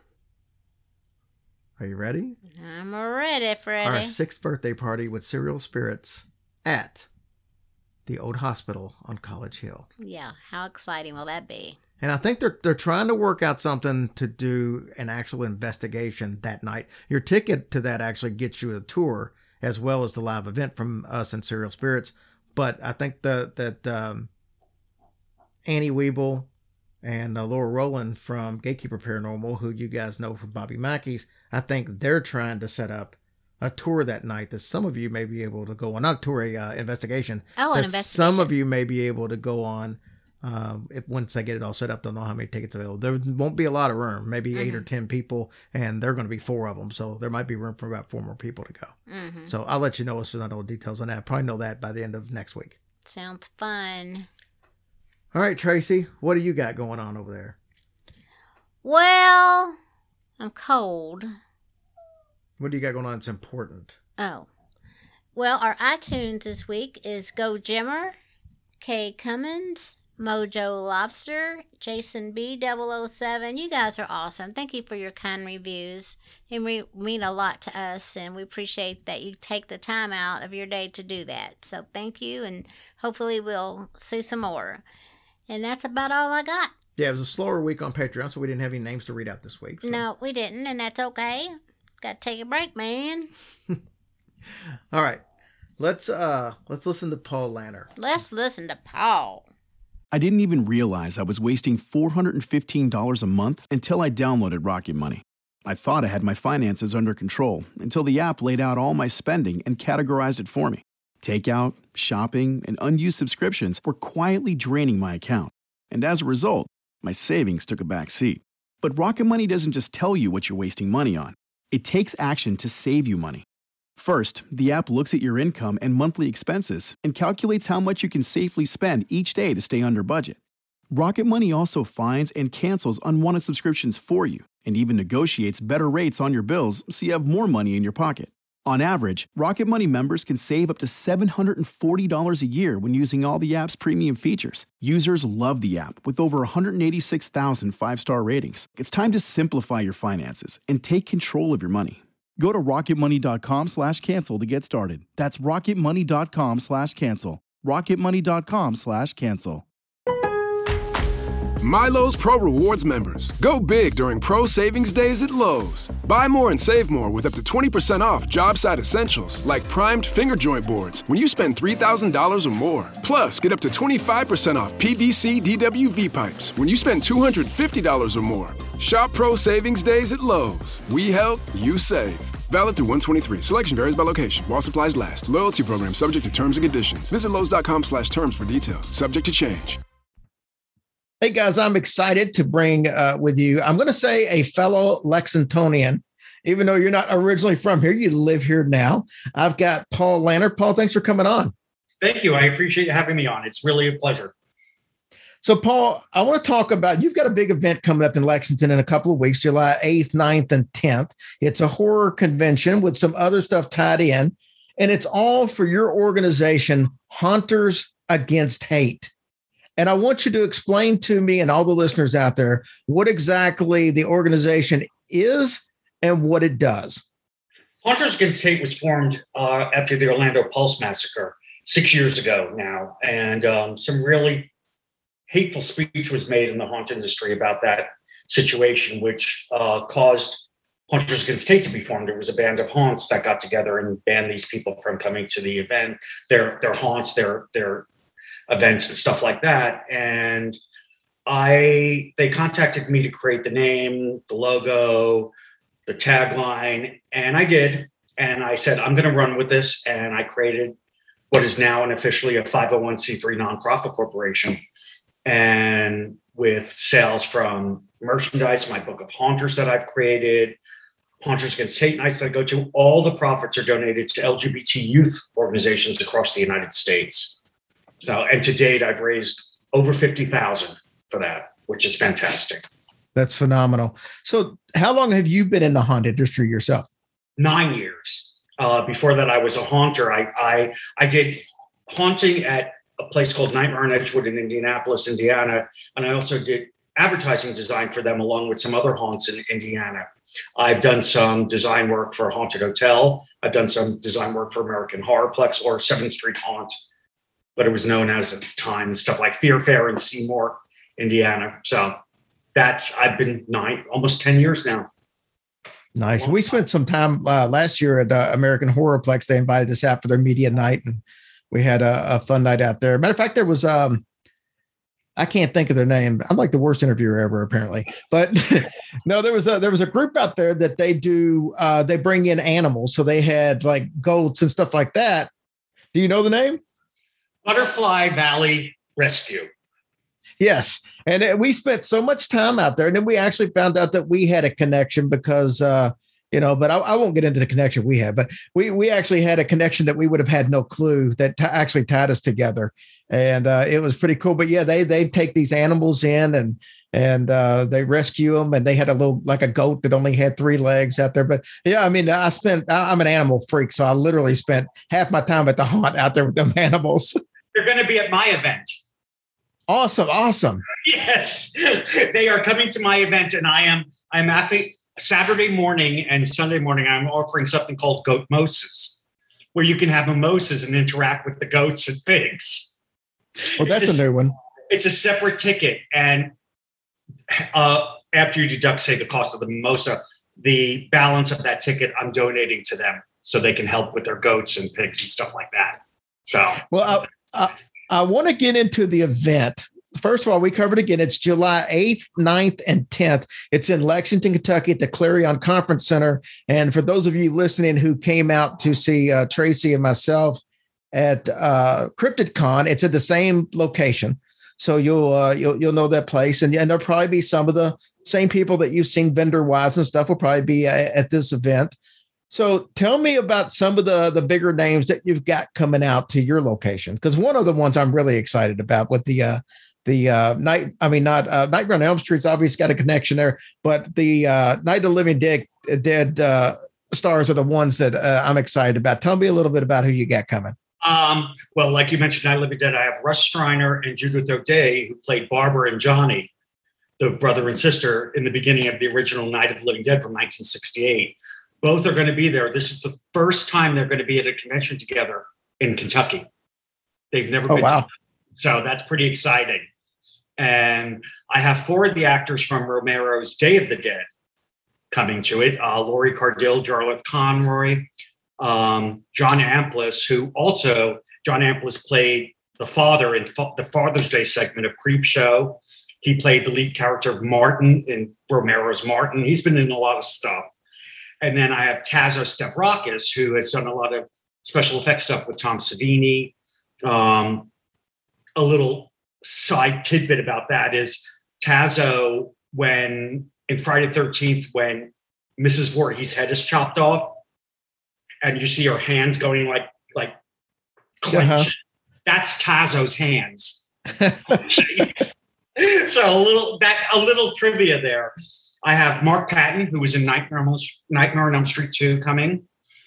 Are you ready? I'm ready, Freddie. Our sixth birthday party with Cereal Spirits at the Old Hospital on College Hill. Yeah, how exciting will that be? And I think they're they're trying to work out something to do an actual investigation that night. Your ticket to that actually gets you a tour as well as the live event from us and Cereal Spirits. But I think the, that um, Annie Weeble and uh, Laura Rowland from Gatekeeper Paranormal, who you guys know from Bobby Mackey's, I think they're trying to set up a tour that night that some of you may be able to go on. Not a tour, a uh, investigation. Oh, that an investigation. Some of you may be able to go on um, if once they get it all set up. They'll know how many tickets available. There won't be a lot of room, maybe mm-hmm. eight or ten people, and there are going to be four of them. So there might be room for about four more people to go. Mm-hmm. So I'll let you know as soon as I know details on that. I'll probably know that by the end of next week. Sounds fun. All right, Tracy, what do you got going on over there? Well, I'm cold. What do you got going on that's important? Oh. Well, our iTunes this week is Go Jimmer, Kay Cummins, Mojo Lobster, Jason B double oh seven. You guys are awesome. Thank you for your kind reviews. They re- mean a lot to us, and we appreciate that you take the time out of your day to do that. So thank you, and hopefully we'll see some more. And that's about all I got. Yeah, it was a slower week on Patreon, so we didn't have any names to read out this week. So. No, we didn't, and that's okay. Got to take a break, man. All right. Let's uh let's listen to Paul Lanner. Let's listen to Paul. I didn't even realize I was wasting four hundred fifteen dollars a month until I downloaded Rocket Money. I thought I had my finances under control until the app laid out all my spending and categorized it for me. Takeout, shopping, and unused subscriptions were quietly draining my account. And as a result, my savings took a back seat. But Rocket Money doesn't just tell you what you're wasting money on. It takes action to save you money. First, the app looks at your income and monthly expenses and calculates how much you can safely spend each day to stay under budget. Rocket Money also finds and cancels unwanted subscriptions for you and even negotiates better rates on your bills so you have more money in your pocket. On average, Rocket Money members can save up to seven hundred forty dollars a year when using all the app's premium features. Users love the app with over one hundred eighty-six thousand five-star ratings. It's time to simplify your finances and take control of your money. Go to rocketmoney.com slash cancel to get started. That's rocketmoney.com slash cancel. rocketmoney.com slash cancel. Milo's Pro Rewards members, go big during Pro Savings Days at Lowe's. Buy more and save more with up to twenty percent off job site essentials like primed finger joint boards when you spend three thousand dollars or more. Plus, get up to twenty-five percent off P V C D W V pipes when you spend two hundred fifty dollars or more. Shop Pro Savings Days at Lowe's. We help, you save. Valid through one twenty-three. Selection varies by location. While supplies last. Loyalty program subject to terms and conditions. Visit Lowe's.com slash terms for details. Subject to change. Hey guys, I'm excited to bring uh, with you, I'm going to say a fellow Lexingtonian, even though you're not originally from here, you live here now. I've got Paul Lannert. Paul, thanks for coming on. Thank you. I appreciate you having me on. It's really a pleasure. So Paul, I want to talk about, you've got a big event coming up in Lexington in a couple of weeks, July eighth, ninth, and tenth. It's a horror convention with some other stuff tied in, and it's all for your organization, Haunters Against Hate. And I want you to explain to me and all the listeners out there what exactly the organization is and what it does. Haunters Against Hate was formed uh, after the Orlando Pulse massacre six years ago now. And um, some really hateful speech was made in the haunt industry about that situation, which uh, caused Haunters Against Hate to be formed. It was a band of haunts that got together and banned these people from coming to the event, their, their haunts, their, their, events and stuff like that. And I, they contacted me to create the name, the logo, the tagline, and I did. And I said, I'm going to run with this. And I created what is now an officially a five oh one c three nonprofit corporation. And with sales from merchandise, my book of haunters that I've created, Haunters Against Hate nights that I go to, all the profits are donated to L G B T youth organizations across the United States. So, and to date, I've raised over fifty thousand for that, which is fantastic. That's phenomenal. So how long have you been in the haunt industry yourself? Nine years. Uh, before that, I was a haunter. I, I, I did haunting at a place called Nightmare on Edgewood in Indianapolis, Indiana. And I also did advertising design for them along with some other haunts in Indiana. I've done some design work for a haunted hotel. I've done some design work for American Horrorplex or seventh Street Haunt, but it was known as at the time, stuff like Fear Fair in Seymour, Indiana. So that's, I've been nine, almost ten years now. Nice. We spent some time uh, last year at uh, American Horrorplex. They invited us out for their media night, and we had a, a fun night out there. Matter of fact, there was, um, I can't think of their name. I'm like the worst interviewer ever, apparently. But no, there was a, there was a group out there that they do, uh, they bring in animals. So they had like goats and stuff like that. Do you know the name? Butterfly Valley Rescue. Yes. And we spent so much time out there. And then we actually found out that we had a connection because, uh, you know, but I, I won't get into the connection we had, but we, we actually had a connection that we would have had no clue that t- actually tied us together. And uh, it was pretty cool. But yeah, they, they take these animals in and, and uh, they rescue them. And they had a little, like a goat that only had three legs out there. But yeah, I mean, I spent, I'm an animal freak. So I literally spent half my time at the haunt out there with them animals. They're going to be at my event. Awesome. Awesome. Yes. They are coming to my event, and I am, I'm happy. Saturday morning and Sunday morning, I'm offering something called Goat Moses, where you can have mimosas and interact with the goats and pigs. Well, that's a, a new one. It's a separate ticket. And uh, after you deduct, say, the cost of the mimosa, the balance of that ticket, I'm donating to them so they can help with their goats and pigs and stuff like that. So, well, I, I, I want to get into the event. First of all, we covered again. It's July eighth, ninth, and tenth. It's in Lexington, Kentucky at the Clarion Conference Center. And for those of you listening who came out to see uh, Tracy and myself at uh, CryptidCon, it's at the same location. So you'll, uh, you'll, you'll know that place. And, and there'll probably be some of the same people that you've seen vendor wise and stuff will probably be uh, at this event. So tell me about some of the, the bigger names that you've got coming out to your location. Because one of the ones I'm really excited about with the, uh, the uh, night. I mean, not uh, Nightmare on Elm Street's obviously got a connection there, but the uh, Night of the Living Dead, Dead uh, stars are the ones that uh, I'm excited about. Tell me a little bit about who you got coming. Um, well, like you mentioned, Night of the Living Dead, I have Russ Streiner and Judith O'Dea, who played Barbara and Johnny, the brother and sister, in the beginning of the original Night of the Living Dead from nineteen sixty-eight. Both are going to be there. This is the first time they're going to be at a convention together in Kentucky. They've never oh, been wow. to, so that's pretty exciting. And I have four of the actors from Romero's Day of the Dead coming to it. Uh, Laurie Cardill, Jarlath Conroy, um, John Amplis, who also, John Amplis played the father in fa- the Father's Day segment of Creepshow. He played the lead character of Martin in Romero's Martin. He's been in a lot of stuff. And then I have Tazo Stavrakis, who has done a lot of special effects stuff with Tom Savini. Um, a little side tidbit about that is Tazo, when in Friday the thirteenth, when Missus Voorhees' head is chopped off, and you see her hands going like like clenched, uh-huh. that's Tazo's hands. So a little that a little trivia there. I have Mark Patton, who was in Nightmare on, Nightmare on Elm Street two, coming.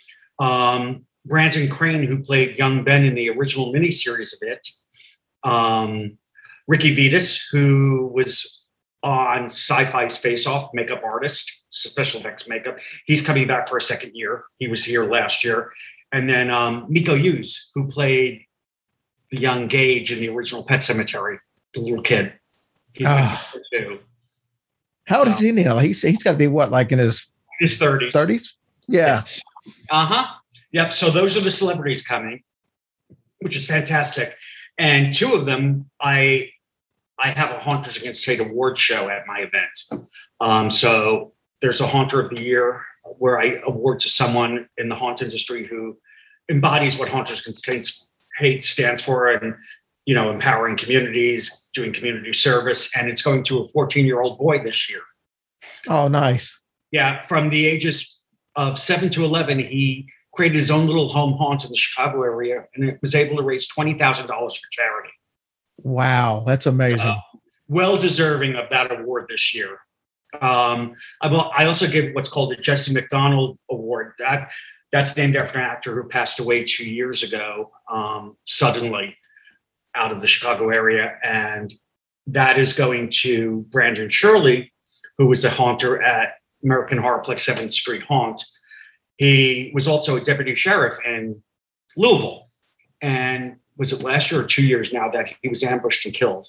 Um, Brandon Crane, who played young Ben in the original miniseries of it. Um, Ricky Vitas, who was on Sci-Fi's Face Off, makeup artist, special effects makeup. He's coming back for a second year. He was here last year. And then um, Miko Hughes, who played the young Gage in the original Pet Sematary, the little kid. He's oh. going to be too. How old is he now? He's he's got to be what, like in his his thirties? Thirties? Yeah. Yes. Uh huh. Yep. So those are the celebrities coming, which is fantastic. And two of them, I I have a Haunters Against Fate award show at my event. Um, so there's a Haunter of the Year where I award to someone in the haunt industry who embodies what Haunters Against Hate stands for, and you know, empowering communities, doing community service. And it's going to a fourteen-year-old boy this year. Oh, nice. Yeah. From the ages of seven to eleven, he created his own little home haunt in the Chicago area, and it was able to raise twenty thousand dollars for charity. Wow. That's amazing. Uh, well deserving of that award this year. Um, I, I also give what's called the Jesse McDonald Award. That That's named after an actor who passed away two years ago, um, suddenly, out of the Chicago area. And that is going to Brandon Shirley, who was a haunter at American Horrorplex seventh Street Haunt. He was also a deputy sheriff in Louisville. And was it last year or two years now that he was ambushed and killed?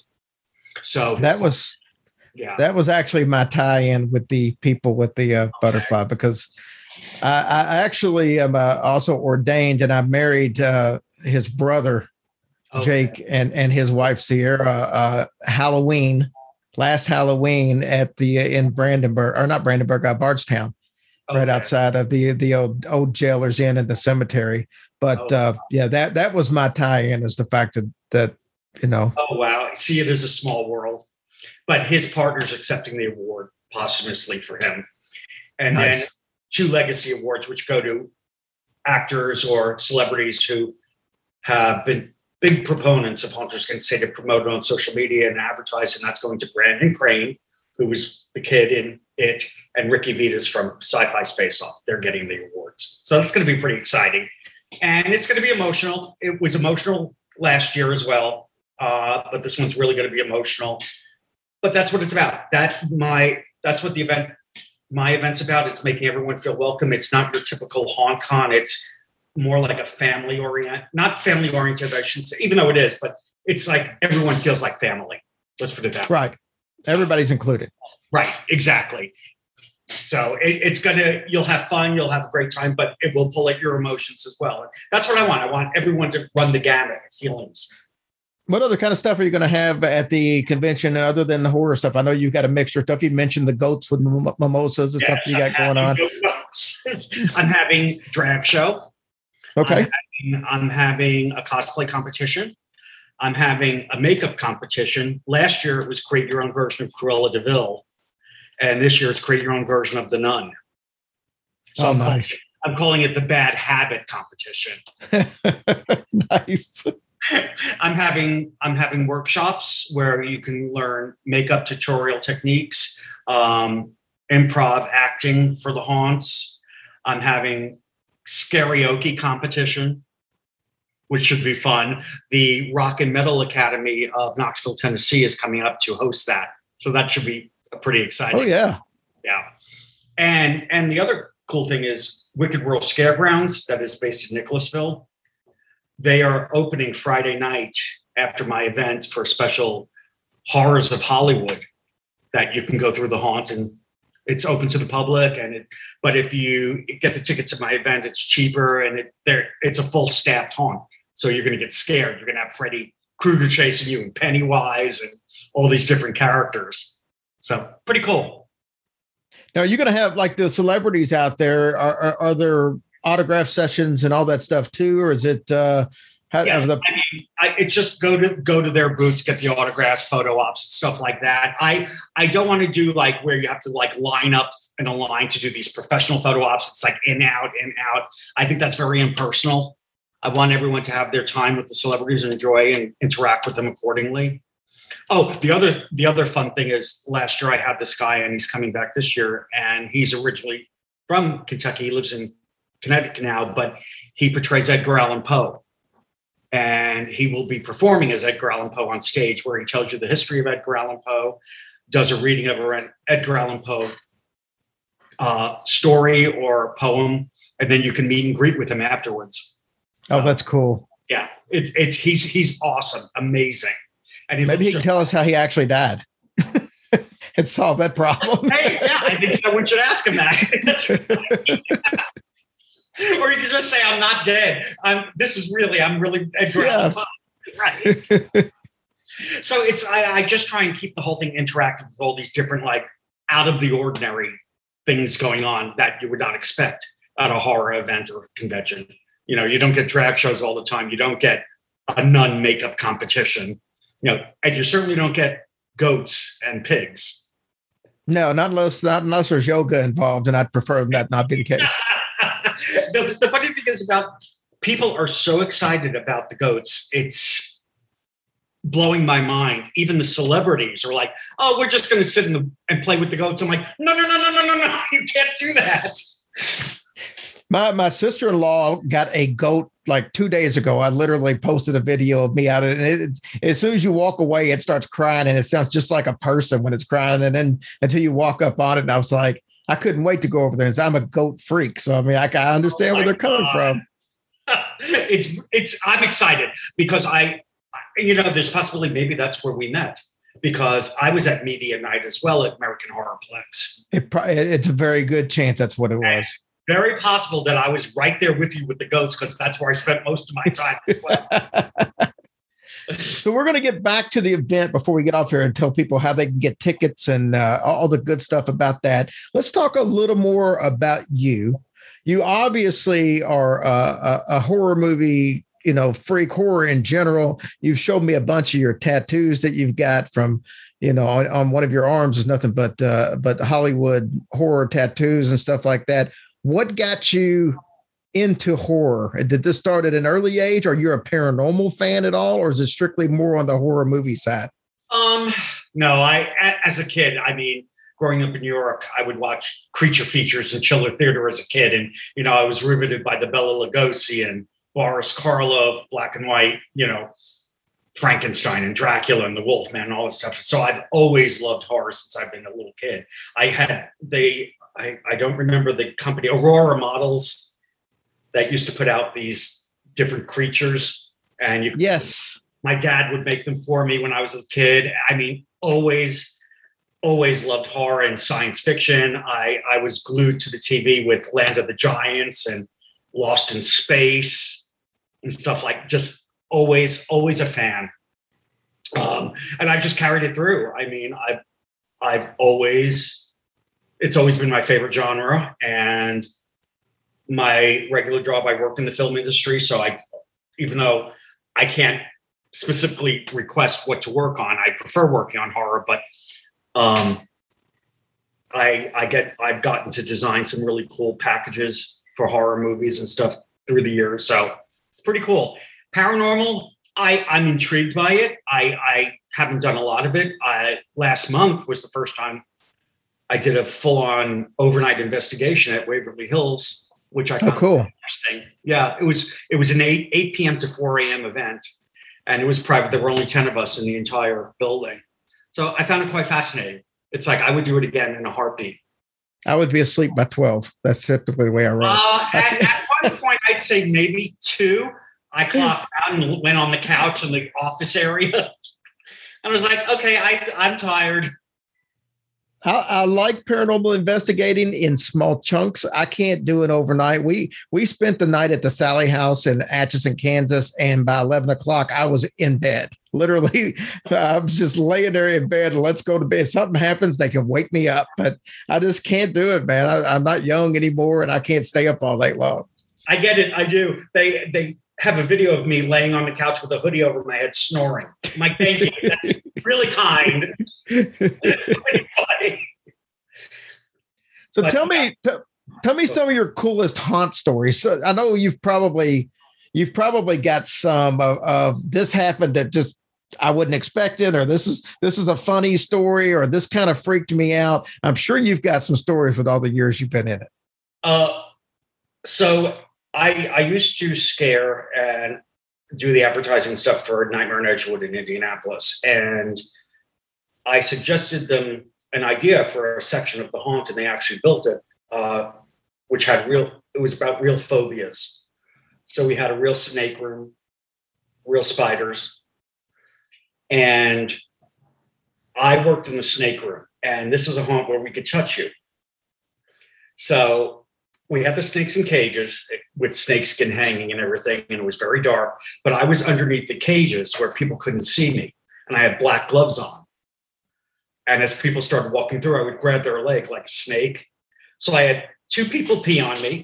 So that was, yeah, that was actually my tie-in with the people with the uh, butterfly, because I, I actually am uh, also ordained, and I married uh, his brother, Okay. Jake, and, and his wife, Sierra, uh, Halloween, last Halloween at the, in Brandenburg, or not Brandenburg, uh, Bardstown, okay. right outside of the, the old, old Jailers Inn in the cemetery. But, oh. uh, yeah, that, that was my tie-in, is the fact that, that, you know. Oh, wow. See it as a small world, but his partner's accepting the award posthumously for him. And nice. Then two legacy awards, which go to actors or celebrities who have been big proponents of Haunters Against Hate to promote it on social media and advertise, and that's going to Brandon Crane, who was the kid in it, and Ricky Vitas from Sci-Fi's Face Off. They're getting the awards. So that's going to be pretty exciting. And it's going to be emotional. It was emotional last year as well, uh, but this one's really going to be emotional. But that's what it's about. That my that's what the event, my event's about. It's making everyone feel welcome. It's not your typical haunt con. It's more like a family orient, not family oriented, I shouldn't say, even though it is, but it's like everyone feels like family. Let's put it that way. Right. Everybody's included. Right. Exactly. So it, it's going to, you'll have fun, you'll have a great time, but it will pull at your emotions as well. And that's what I want. I want everyone to run the gamut of feelings. What other kind of stuff are you going to have at the convention other than the horror stuff? I know you've got a mixture of stuff. You mentioned the goats with mim- mimosas and yes, stuff you got going on. I'm having drag show. Okay. I'm having, I'm having a cosplay competition. I'm having a makeup competition. Last year it was create your own version of Cruella de Vil. And this year it's create your own version of The Nun. So oh, I'm nice. Calling, I'm calling it the Bad Habit competition. Nice. I'm having I'm having workshops where you can learn makeup tutorial techniques, um, improv acting for the haunts. I'm having karaoke competition, which should be fun. The Rock and Metal Academy of Knoxville, Tennessee is coming up to host that. So that should be pretty exciting. Oh, yeah. Yeah. And and the other cool thing is Wicked World Scaregrounds, that is based in Nicholasville. They are opening Friday night after my event for special Horrors of Hollywood that you can go through the haunt, and it's open to the public. And it, but if you get the tickets at my event, it's cheaper, and it there it's a full staffed haunt. So you're going to get scared. You're going to have Freddy Krueger chasing you and Pennywise and all these different characters. So pretty cool. Now, are you going to have like the celebrities out there? Are, are, are there autograph sessions and all that stuff too? Or is it, uh, how, yeah, the- I mean, I, it's just go to, go to their booths, get the autographs, photo ops, stuff like that. I, I don't want to do like where you have to like line up in a line to do these professional photo ops. It's like in, out, in, out. I think that's very impersonal. I want everyone to have their time with the celebrities and enjoy and interact with them accordingly. Oh, the other the other fun thing is last year I had this guy and he's coming back this year, and he's originally from Kentucky. He lives in Connecticut now, but he portrays Edgar Allan Poe. And he will be performing as Edgar Allan Poe on stage, where he tells you the history of Edgar Allan Poe, does a reading of an Edgar Allan Poe uh, story or poem, and then you can meet and greet with him afterwards. Oh, that's cool. Yeah, it's it's he's he's awesome, amazing. And he maybe he can tell us how he actually died and solve that problem. Hey, yeah, I think someone should ask him that. Or you could just say, "I'm not dead. I'm. This is really. I'm really Edgar Allan Poe." Right. So it's. I, I just try and keep the whole thing interactive with all these different, like, out of the ordinary things going on that you would not expect at a horror event or convention. You know, you don't get drag shows all the time. You don't get a nun makeup competition. You know, and you certainly don't get goats and pigs. No, not unless not unless there's yoga involved, and I'd prefer that not be the case. the, the funny thing is about people are so excited about the goats. It's blowing my mind. Even the celebrities are like, "Oh, we're just going to sit in the, and play with the goats." I'm like, "No, no, no, no, no, no, no! You can't do that." My my sister-in-law got a goat like two days ago. I literally posted a video of me out of it. And it, as soon as you walk away, it starts crying, and it sounds just like a person when it's crying. And then until you walk up on it, and I was like, I couldn't wait to go over there. And I'm a goat freak, so I mean, I, I understand oh where they're coming God. from. It's it's. I'm excited because I, you know, there's possibly maybe that's where we met, because I was at media night as well at American Horrorplex. It, it's a very good chance that's what it was. Very possible that I was right there with you with the goats, because that's where I spent most of my time as well. So we're going to get back to the event before we get off here and tell people how they can get tickets and uh, all the good stuff about that. Let's talk a little more about you. You obviously are a, a, a horror movie, you know, freak, horror in general. You've showed me a bunch of your tattoos that you've got from, you know, on, on one of your arms is nothing but uh, but Hollywood horror tattoos and stuff like that. What got you into horror? Did this start at an early age? Are you a paranormal fan at all, or is it strictly more on the horror movie side? Um, no, I, as a kid, I mean, growing up in New York, I would watch creature features in Chiller Theater as a kid. And, you know, I was riveted by the Bela Lugosi and Boris Karloff, Black and White, you know, Frankenstein and Dracula and the Wolfman and all this stuff. So I've always loved horror since I've been a little kid. I had they, I, I don't remember the company, Aurora Models, that used to put out these different creatures. And you, yes, my dad would make them for me when I was a kid. I mean, always, always loved horror and science fiction. I, I was glued to the T V with Land of the Giants and Lost in Space and stuff, like just always, always a fan. Um, and I've just carried it through. I mean, I've, I've always, it's always been my favorite genre. And my regular job, I work in the film industry. So I, even though I can't specifically request what to work on, I prefer working on horror, but um, I, I get, I've gotten to design some really cool packages for horror movies and stuff through the years. So it's pretty cool. Paranormal, I, I'm intrigued by it. I, I haven't done a lot of it. I, last month was the first time I did a full-on overnight investigation at Waverly Hills, which I found oh, cool. interesting. Yeah, it was it was an eight eight p.m. to four a.m. event, and it was private. There were only ten of us in the entire building, so I found it quite fascinating. It's like I would do it again in a heartbeat. I would be asleep by twelve. That's typically the way I run. Uh, at, at one point, I'd say maybe two. I clocked out and went on the couch in the office area. And I was like, okay, I, I'm tired. I, I like paranormal investigating in small chunks. I can't do it overnight. We we spent the night at the Sally House in Atchison, Kansas, and by eleven o'clock, I was in bed. Literally, I was just laying there in bed. Let's go to bed. If something happens, they can wake me up. But I just can't do it, man. I, I'm not young anymore, and I can't stay up all night long. I get it. I do. They they have a video of me laying on the couch with a hoodie over my head snoring. I'm like, thank you. That's really kind. Pretty funny. So But, tell me, t- tell me some of your coolest haunt stories. So I know you've probably, you've probably got some of, of this happened that just I wouldn't expect it, or this is this is a funny story, or this kind of freaked me out. I'm sure you've got some stories with all the years you've been in it. Uh, so I I used to scare and do the advertising stuff for Nightmare on Edgewood in Indianapolis, and I suggested them an idea for a section of the haunt, and they actually built it, uh, which had real. It was about real phobias. So we had a real snake room, real spiders, and I worked in the snake room. And this is a haunt where we could touch you. So we had the snakes in cages with snakeskin hanging and everything, and it was very dark. But I was underneath the cages where people couldn't see me, and I had black gloves on. And as people started walking through, I would grab their leg like a snake. So I had two people pee on me.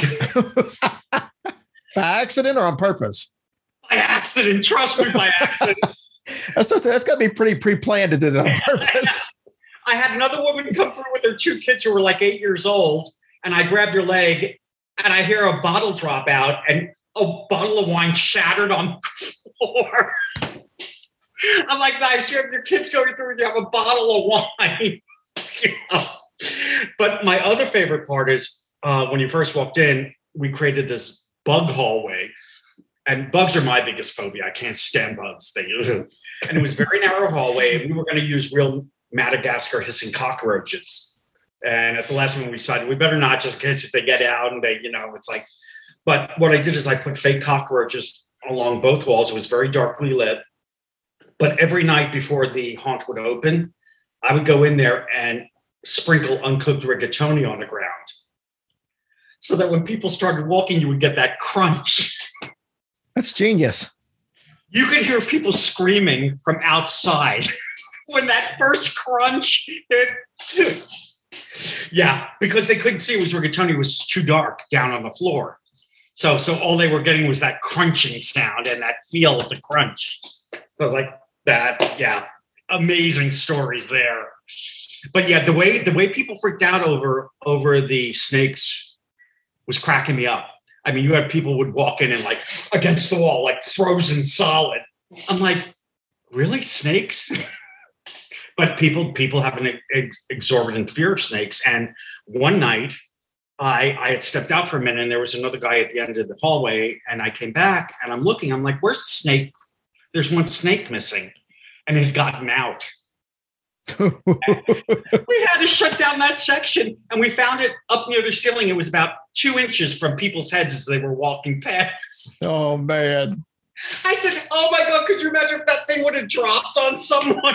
By accident or on purpose? By accident. Trust me, by accident. that's just, that's got to be pretty pre-planned to do that on purpose. I had another woman come through with her two kids who were like eight years old. And I grabbed her leg and I hear a bottle drop out and a bottle of wine shattered on the floor. I'm like, guys, you have your kids going through and you have a bottle of wine. You know? But my other favorite part is uh, when you first walked in, we created this bug hallway. And bugs are my biggest phobia. I can't stand bugs. They, and it was a very narrow hallway. And we were going to use real Madagascar hissing cockroaches. And at the last minute, we decided we better not, just in case if they get out and they, you know, it's like, but what I did is I put fake cockroaches along both walls. It was very darkly lit. But every night before the haunt would open, I would go in there and sprinkle uncooked rigatoni on the ground. So that when people started walking, you would get that crunch. That's genius. You could hear people screaming from outside when that first crunch hit. Yeah, because they couldn't see it was rigatoni. It was too dark down on the floor. So so all they were getting was that crunching sound and that feel of the crunch. I was like, that, yeah, amazing stories there. But yeah, the way the way people freaked out over over the snakes was cracking me up. I mean, you had people would walk in and like against the wall, like frozen solid. I'm like, really, snakes? But people people have an ex- exorbitant fear of snakes. And one night, I, I had stepped out for a minute, and there was another guy at the end of the hallway. And I came back, and I'm looking. I'm like, where's the snake? There's one snake missing. And it had gotten out. We had to shut down that section, and we found it up near the ceiling. It was about two inches from people's heads as they were walking past. Oh, man. I said, oh, my God, could you imagine if that thing would have dropped on someone?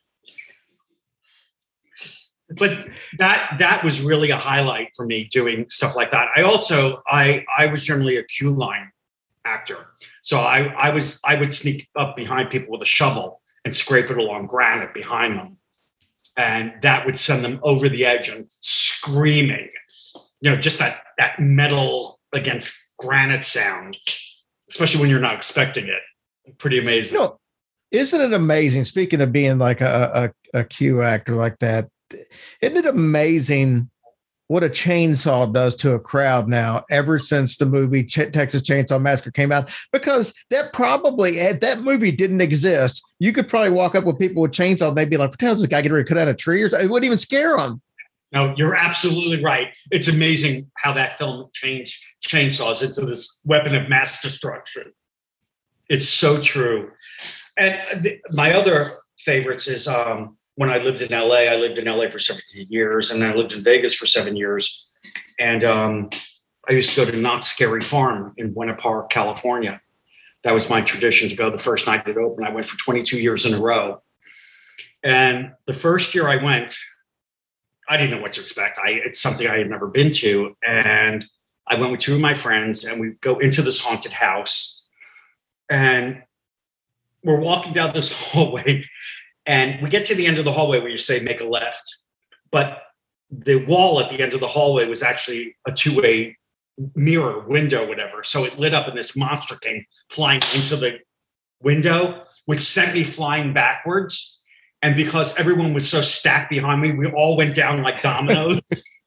But that that was really a highlight for me, doing stuff like that. I also I I was generally a queue line actor, so I I was I would sneak up behind people with a shovel and scrape it along granite behind them, and that would send them over the edge and screaming. You know, just that that metal against granite sound, especially when you're not expecting it. Pretty amazing. You know, isn't it amazing? Speaking of being like a a, a queue actor like that. Isn't it amazing what a chainsaw does to a crowd now, ever since the movie Ch- Texas Chainsaw Massacre came out, because that probably, if that movie didn't exist, you could probably walk up with people with chainsaws. They'd be like, what the hell is this guy getting ready to cut out a tree? Or it wouldn't even scare them. No, you're absolutely right. It's amazing how that film changed chainsaws into this weapon of mass destruction. It's so true. And th- my other favorites is um, when I lived in L A. I lived in L A for seventeen years, and then I lived in Vegas for seven years. And um, I used to go to Knott's Scary Farm in Buena Park, California. That was my tradition to go the first night it opened. I went for twenty-two years in a row. And the first year I went, I didn't know what to expect. I, it's something I had never been to. And I went with two of my friends, and we go into this haunted house. And we're walking down this hallway, and we get to the end of the hallway where you say make a left. But the wall at the end of the hallway was actually a two-way mirror, window, whatever. So it lit up, and this monster came flying into the window, which sent me flying backwards. And because everyone was so stacked behind me, we all went down like dominoes.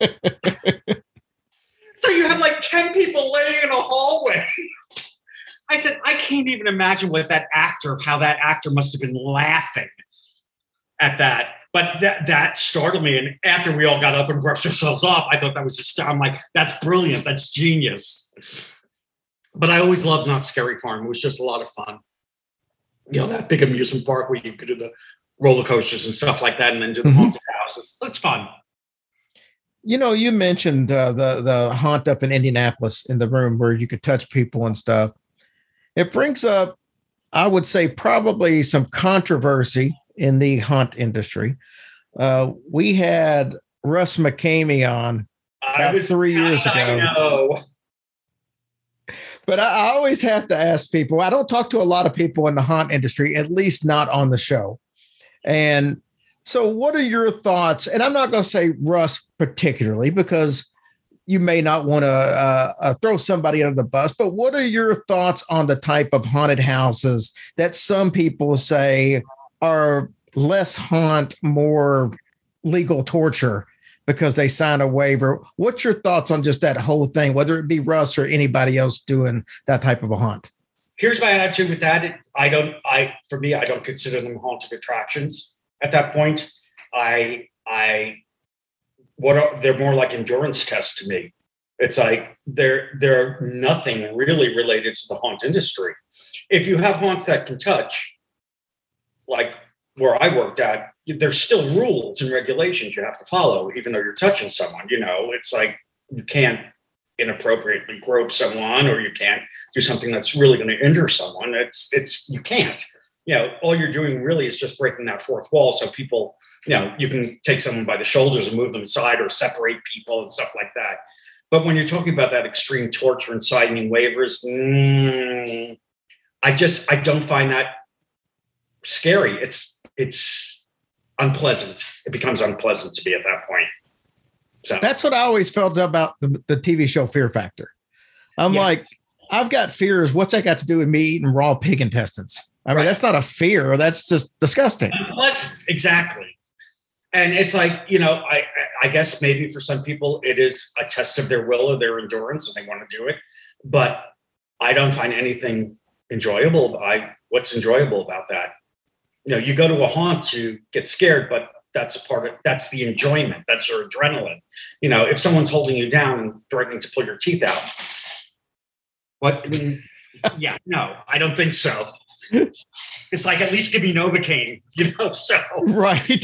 So you had like ten people laying in a hallway. I said, I can't even imagine what that actor, how that actor must have been laughing at that. But that that startled me. And after we all got up and brushed ourselves off, I thought that was just, I'm like, that's brilliant. That's genius. But I always loved Knott's Scary Farm. It was just a lot of fun. You know, that big amusement park where you could do the roller coasters and stuff like that, and then do the mm-hmm. haunted houses. It's fun. You know, you mentioned uh, the the haunt up in Indianapolis in the room where you could touch people and stuff. It brings up, I would say, probably some controversy in the haunt industry. Uh, we had Russ McCamey on about was, three years I ago. Know. But I, I always have to ask people. I don't talk to a lot of people in the haunt industry, at least not on the show. And so what are your thoughts? And I'm not going to say Russ particularly, because you may not want to uh, uh, throw somebody under the bus, but what are your thoughts on the type of haunted houses that some people say are less haunt, more legal torture because they sign a waiver? What's your thoughts on just that whole thing, whether it be Russ or anybody else doing that type of a haunt? Here's my attitude with that. I don't, I, for me, I don't consider them haunted attractions at that point. I, I, what are, they're more like endurance tests to me. It's like they're, they're nothing really related to the haunt industry. If you have haunts that can touch, like where I worked at, there's still rules and regulations you have to follow, even though you're touching someone. You know, it's like you can't inappropriately grope someone, or you can't do something that's really going to injure someone. It's, it's, you can't. You know, all you're doing really is just breaking that fourth wall. So people, you know, you can take someone by the shoulders and move them aside, or separate people and stuff like that. But when you're talking about that extreme torture and signing waivers, mm, I just, I don't find that scary. It's, it's unpleasant. It becomes unpleasant to be at that point. So that's what I always felt about the, the T V show Fear Factor. I'm yes. like, I've got fears. What's that got to do with me eating raw pig intestines? I mean, right. That's not a fear. That's just disgusting. Unpleasant. Exactly. And it's like, you know, I, I guess maybe for some people it is a test of their will or their endurance, and they want to do it. But I don't find anything enjoyable. I, what's enjoyable about that? You know, you go to a haunt to get scared, but that's part of, that's the enjoyment. That's your adrenaline. You know, if someone's holding you down and threatening to pull your teeth out, what? I mean, yeah, no, I don't think so. It's like, at least give me Novocaine, you know, so. Right.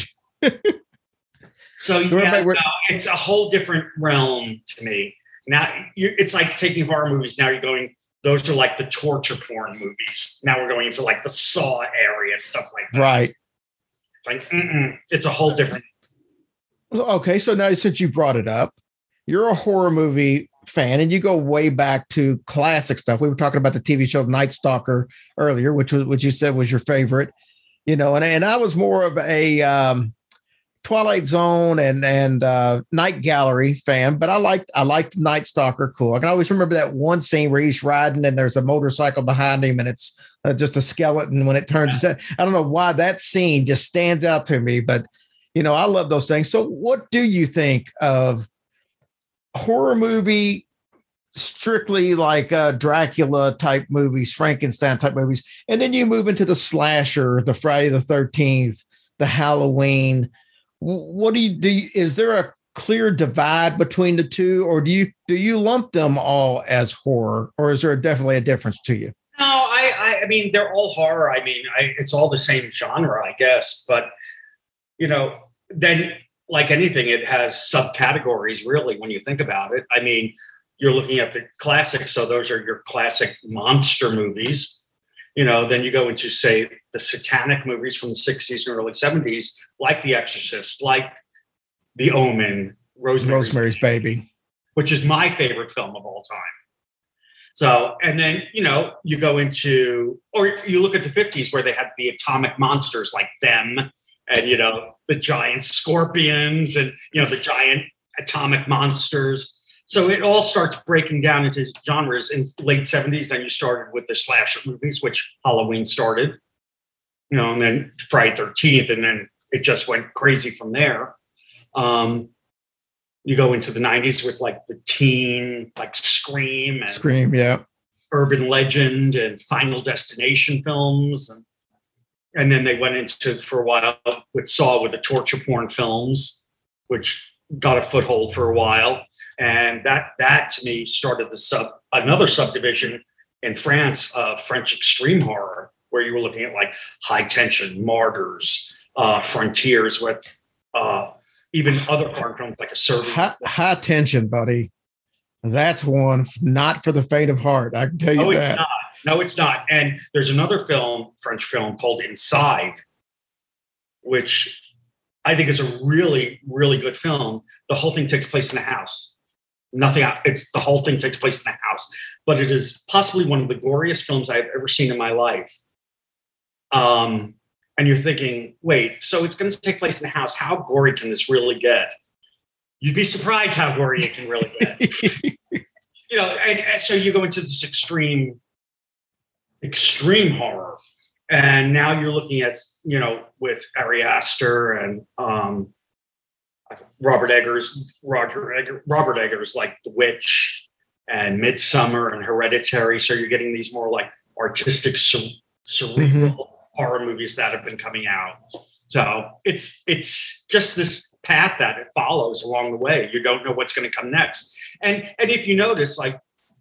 So, yeah, no, it's a whole different realm to me. Now, you, it's like taking horror movies. Now you're going, those are like the torture porn movies. Now we're going into like the Saw area and stuff like that. Right. It's like, mm-mm, it's a whole different. Okay. So now, since you brought it up, you're a horror movie fan, and you go way back to classic stuff. We were talking about the T V show Night Stalker earlier, which was, which you said was your favorite, you know, and, and I was more of a um, Twilight Zone and, and uh, Night Gallery fan, but I liked, I liked Night Stalker. Cool. I can always remember that one scene where he's riding and there's a motorcycle behind him, and it's uh, just a skeleton when it turns. I don't know why that scene just stands out to me, but you know, I love those things. So what do you think of horror movie, strictly like uh, Dracula type movies, Frankenstein type movies, and then you move into the slasher, the Friday the thirteenth, the Halloween. What do you do? You, is there a clear divide between the two, or do you do you lump them all as horror, or is there definitely a difference to you? No, I, I, I mean, they're all horror. I mean, I, it's all the same genre, I guess. But, you know, then like anything, it has subcategories, really, when you think about it. I mean, you're looking at the classics. So those are your classic monster movies. You know, then you go into, say, the satanic movies from the sixties and early seventies, like The Exorcist, like The Omen, Rosemary's, Rosemary's Baby, which is my favorite film of all time. So, and then, you know, you go into, or you look at the fifties where they had the atomic monsters like Them and, you know, the giant scorpions and, you know, the giant atomic monsters. So it all starts breaking down into genres in late seventies. Then you started with the slasher movies, which Halloween started, you know, and then Friday thirteenth, and then it just went crazy from there. Um, You go into the nineties with like the teen, like Scream and Scream, yeah, Urban Legend and Final Destination films. And, and then they went into, for a while, with Saw with the torture porn films, which got a foothold for a while. And that, that to me started the sub, another subdivision in France, uh, French extreme horror, where you were looking at like High Tension, Martyrs, uh, Frontiers, with, uh, even other horror films like a Serbian. High, high Tension, buddy. That's one not for the faint of heart. I can tell you no, that. It's not. No, it's not. And there's another film, French film called Inside, which I think is a really, really good film. The whole thing takes place in a house. Nothing out. It's the whole thing takes place in a house, but it is possibly one of the goriest films I've ever seen in my life. Um, And you're thinking, wait, so it's going to take place in a house. How gory can this really get? You'd be surprised how gory it can really get. you know, and, and so you go into this extreme, extreme horror. And now you're looking at, you know, with Ari Aster and um, Robert Eggers, Roger Egger, Robert Eggers, like The Witch and Midsummer and Hereditary. So you're getting these more like artistic, cer- cerebral, mm-hmm. horror movies that have been coming out. So it's it's just this path that it follows along the way. You don't know what's going to come next. And and if you notice, like,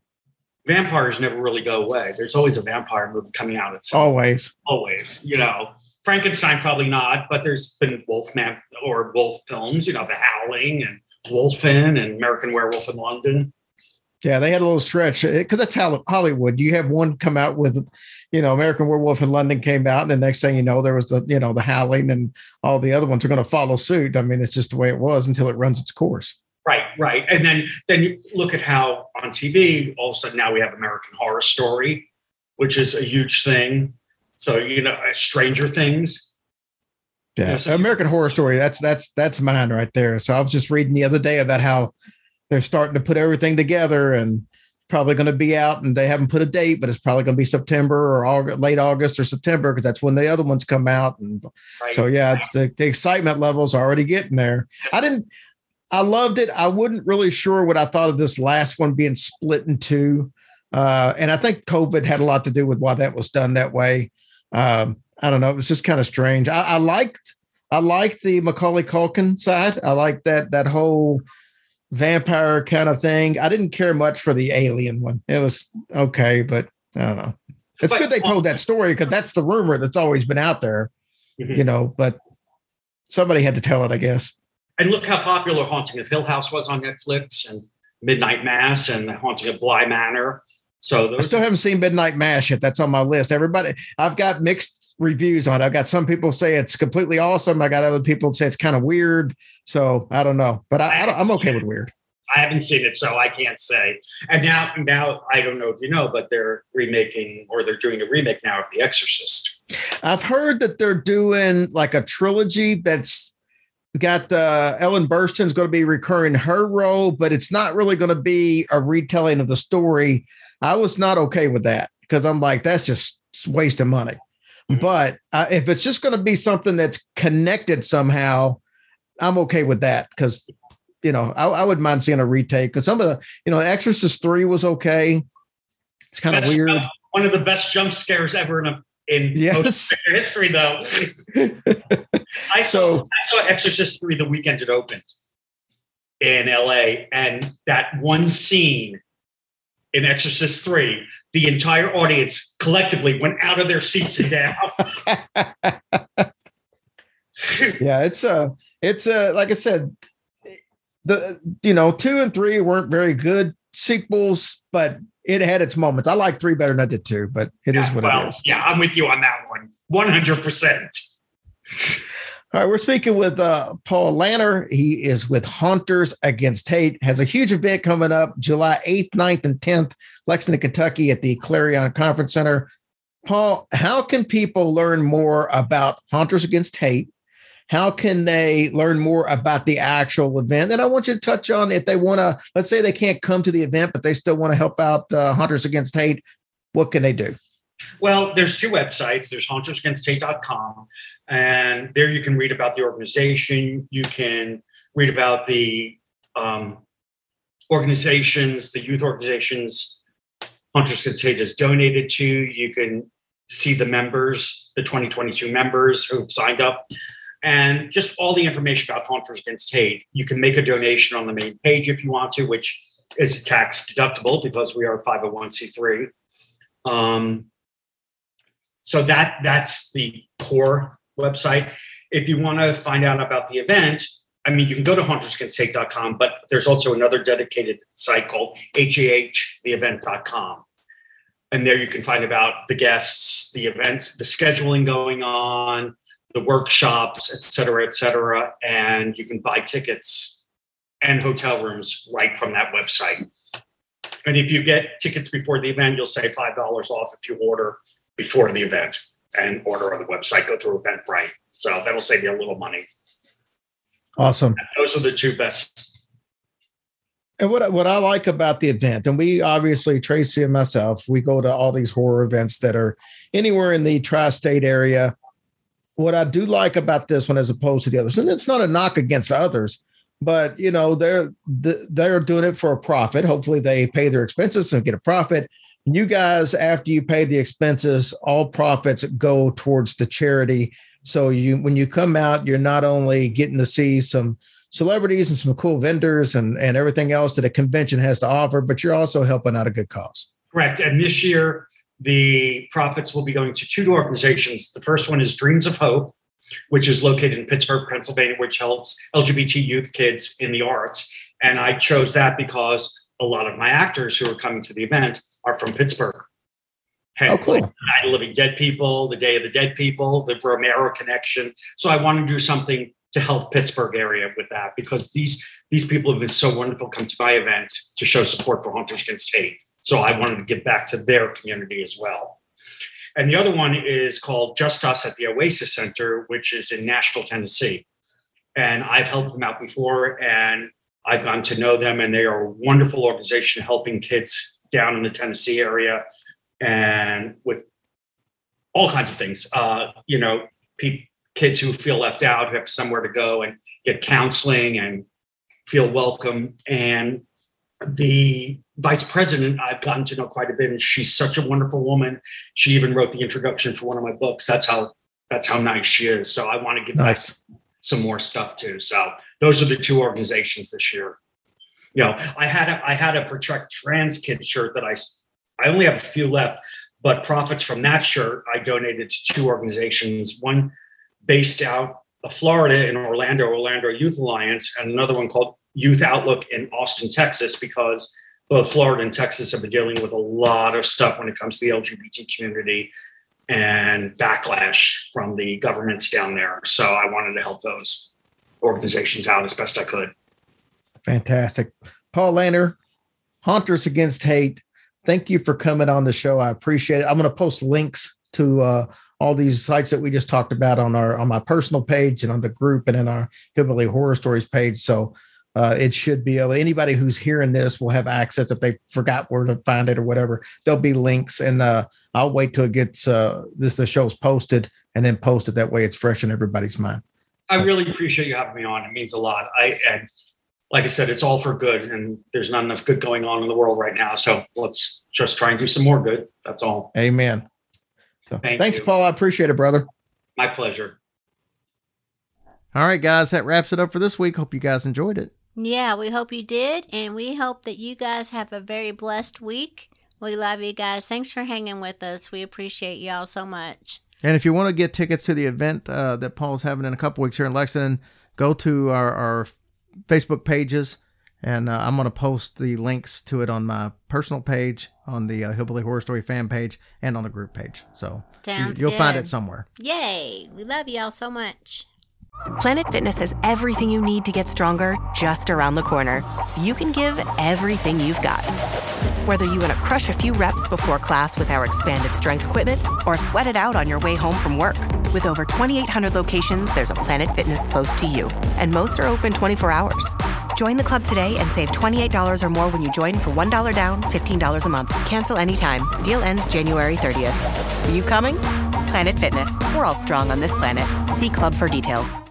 vampires never really go away. There's always a vampire movie coming out. At some always. Point. Always. You know, Frankenstein probably not, but there's been Wolfman or Wolf films, you know, The Howling and Wolfen and American Werewolf in London. Yeah, they had a little stretch because that's Hollywood. You have one come out with, you know, American Werewolf in London came out, and the next thing you know, there was the, you know, the Howling, and all the other ones are going to follow suit. I mean, it's just the way it was until it runs its course. Right, right. And then then you look at how on T V, all of a sudden now we have American Horror Story, which is a huge thing. So, you know, Stranger Things. Yeah, you know, so American Horror Story, that's that's that's mine right there. So I was just reading the other day about how they're starting to put everything together and probably going to be out, and they haven't put a date, but it's probably going to be September or August, late August or September, because that's when the other ones come out. And right. so, yeah, it's the, the excitement levels are already getting there. I didn't, I loved it. I wasn't really sure what I thought of this last one being split in two. Uh, and I think COVID had a lot to do with why that was done that way. Um, I don't know. It was just kind of strange. I, I liked, I liked the Macaulay Culkin side. I liked that, that whole vampire kind of thing. I didn't care much for the alien one. It was okay, but I don't know. It's but, good they told that story, because that's the rumor that's always been out there, mm-hmm. you know, but somebody had to tell it, I guess. And look how popular Haunting of Hill House was on Netflix, and Midnight Mass and Haunting of Bly Manor. So those- I still haven't seen Midnight Mass yet. That's on my list. Everybody, I've got mixed reviews on it. I've got some people say it's completely awesome. I got other people say it's kind of weird. So I don't know, but I, I don't, I'm okay with weird. I haven't seen it, so I can't say. And now, now I don't know if you know, but they're remaking, or they're doing a remake now of The Exorcist. I've heard that they're doing like a trilogy that's got uh, Ellen Burstyn's going to be recurring her role, but it's not really going to be a retelling of the story. I was not okay with that, because I'm like, that's just wasting money. But uh, if it's just going to be something that's connected somehow, I'm okay with that, because you know, I, I wouldn't mind seeing a retake because some of the, you know, Exorcist three was okay. It's kind of weird. Uh, one of the best jump scares ever in a in yes. history, though. I saw I saw Exorcist three the weekend it opened in L A, and that one scene in Exorcist three, the entire audience collectively went out of their seats and down. yeah, it's uh it's uh like I said, the you know two and three weren't very good sequels, but it had its moments. I like three better than I did two, but it yeah, is what well, it is. Yeah, I'm with you on that one, one hundred percent. All right, we're speaking with uh, Paul Lanner. He is with Haunters Against Hate. Has a huge event coming up July eighth, ninth, and tenth, Lexington, Kentucky, at the Clarion Conference Center. Paul, how can people learn more about Haunters Against Hate? How can they learn more about the actual event? And I want you to touch on if they want to, let's say they can't come to the event, but they still want to help out uh, Haunters Against Hate. What can they do? Well, there's two websites. There's hunters against hate dot com, and there you can read about the organization. You can read about the um, organizations, the youth organizations Hunters Against Hate is donated to. You can see the members, the twenty twenty-two members who've signed up. And just all the information about Hunters Against Hate. You can make a donation on the main page if you want to, which is tax deductible because we are a five oh one c three. Um, so that that's the core website. If you want to find out about the event, I mean, you can go to hunters against hate dot com, but there's also another dedicated site called H A H the event dot com. And there you can find about the guests, the events, the scheduling going on, the workshops, et cetera, et cetera. And you can buy tickets and hotel rooms right from that website. And if you get tickets before the event, you'll save five dollars off if you order before the event and order on the website, go through Eventbrite. So that'll save you a little money. Awesome. And those are the two best. And what, what I like about the event, and we obviously, Tracy and myself, we go to all these horror events that are anywhere in the tri-state area. What I do like about this one as opposed to the others, and it's not a knock against others, but you know, they're they're doing it for a profit. Hopefully they pay their expenses and get a profit. And you guys, after you pay the expenses, all profits go towards the charity. So you, when you come out, you're not only getting to see some celebrities and some cool vendors and, and everything else that a convention has to offer, but you're also helping out a good cause. Correct. And this year, the profits will be going to two organizations. The first one is Dreams of Hope, which is located in Pittsburgh, Pennsylvania, which helps L G B T youth kids in the arts. And I chose that because a lot of my actors who are coming to the event are from Pittsburgh. And oh, cool. Like Night of Living Dead People, the Day of the Dead People, the Romero connection. So I want to do something to help Pittsburgh area with that because these, these people have been so wonderful come to my event to show support for Hunters Against Hate. So I wanted to give back to their community as well. And the other one is called Just Us at the Oasis Center, which is in Nashville, Tennessee. And I've helped them out before and I've gotten to know them, and they are a wonderful organization helping kids down in the Tennessee area and with all kinds of things. Uh, you know, pe- kids who feel left out, who have somewhere to go and get counseling and feel welcome. And the vice president, I've gotten to know quite a bit, and she's such a wonderful woman. She even wrote the introduction for one of my books. That's how that's how nice she is. So I want to give nice. back some more stuff too. So those are the two organizations this year. You know, I had a, I had a Protect Trans Kids shirt that I I only have a few left, but profits from that shirt I donated to two organizations. One based out of Florida in Orlando, Orlando Youth Alliance, and another one called Youth Outlook in Austin, Texas, because both Florida and Texas have been dealing with a lot of stuff when it comes to the L G B T community and backlash from the governments down there. So I wanted to help those organizations out as best I could. Fantastic. Paul Lanner, Haunters Against Hate, thank you for coming on the show. I appreciate it. I'm going to post links to uh, all these sites that we just talked about on our on my personal page and on the group and in our Hillbilly Horror Stories page. So uh, it should be able, anybody who's hearing this will have access if they forgot where to find it or whatever. There'll be links, and uh, I'll wait till it gets uh, this the show's posted and then post it. That way it's fresh in everybody's mind. I really appreciate you having me on. It means a lot. I and like I said, it's all for good, and there's not enough good going on in the world right now. So let's just try and do some more good. That's all. Amen. So Thank thanks, you. Paul. I appreciate it, brother. My pleasure. All right, guys, that wraps it up for this week. Hope you guys enjoyed it. Yeah, we hope you did, and we hope that you guys have a very blessed week. We love you guys. Thanks for hanging with us. We appreciate y'all so much. And if you want to get tickets to the event uh, that Paul's having in a couple weeks here in Lexington, go to our, our Facebook pages, and uh, I'm going to post the links to it on my personal page, on the uh, Hillbilly Horror Story fan page, and on the group page. So Sounds you'll good. find it somewhere. Yay! We love y'all so much. Planet Fitness has everything you need to get stronger just around the corner, so you can give everything you've got. Whether you want to crush a few reps before class with our expanded strength equipment or sweat it out on your way home from work. With over twenty-eight hundred locations, there's a Planet Fitness close to you, and most are open twenty-four hours. Join the club today and save twenty-eight dollars or more when you join for one dollar down, fifteen dollars a month. Cancel anytime. Deal ends January thirtieth. Are you coming? Planet Fitness. We're all strong on this planet. See club for details.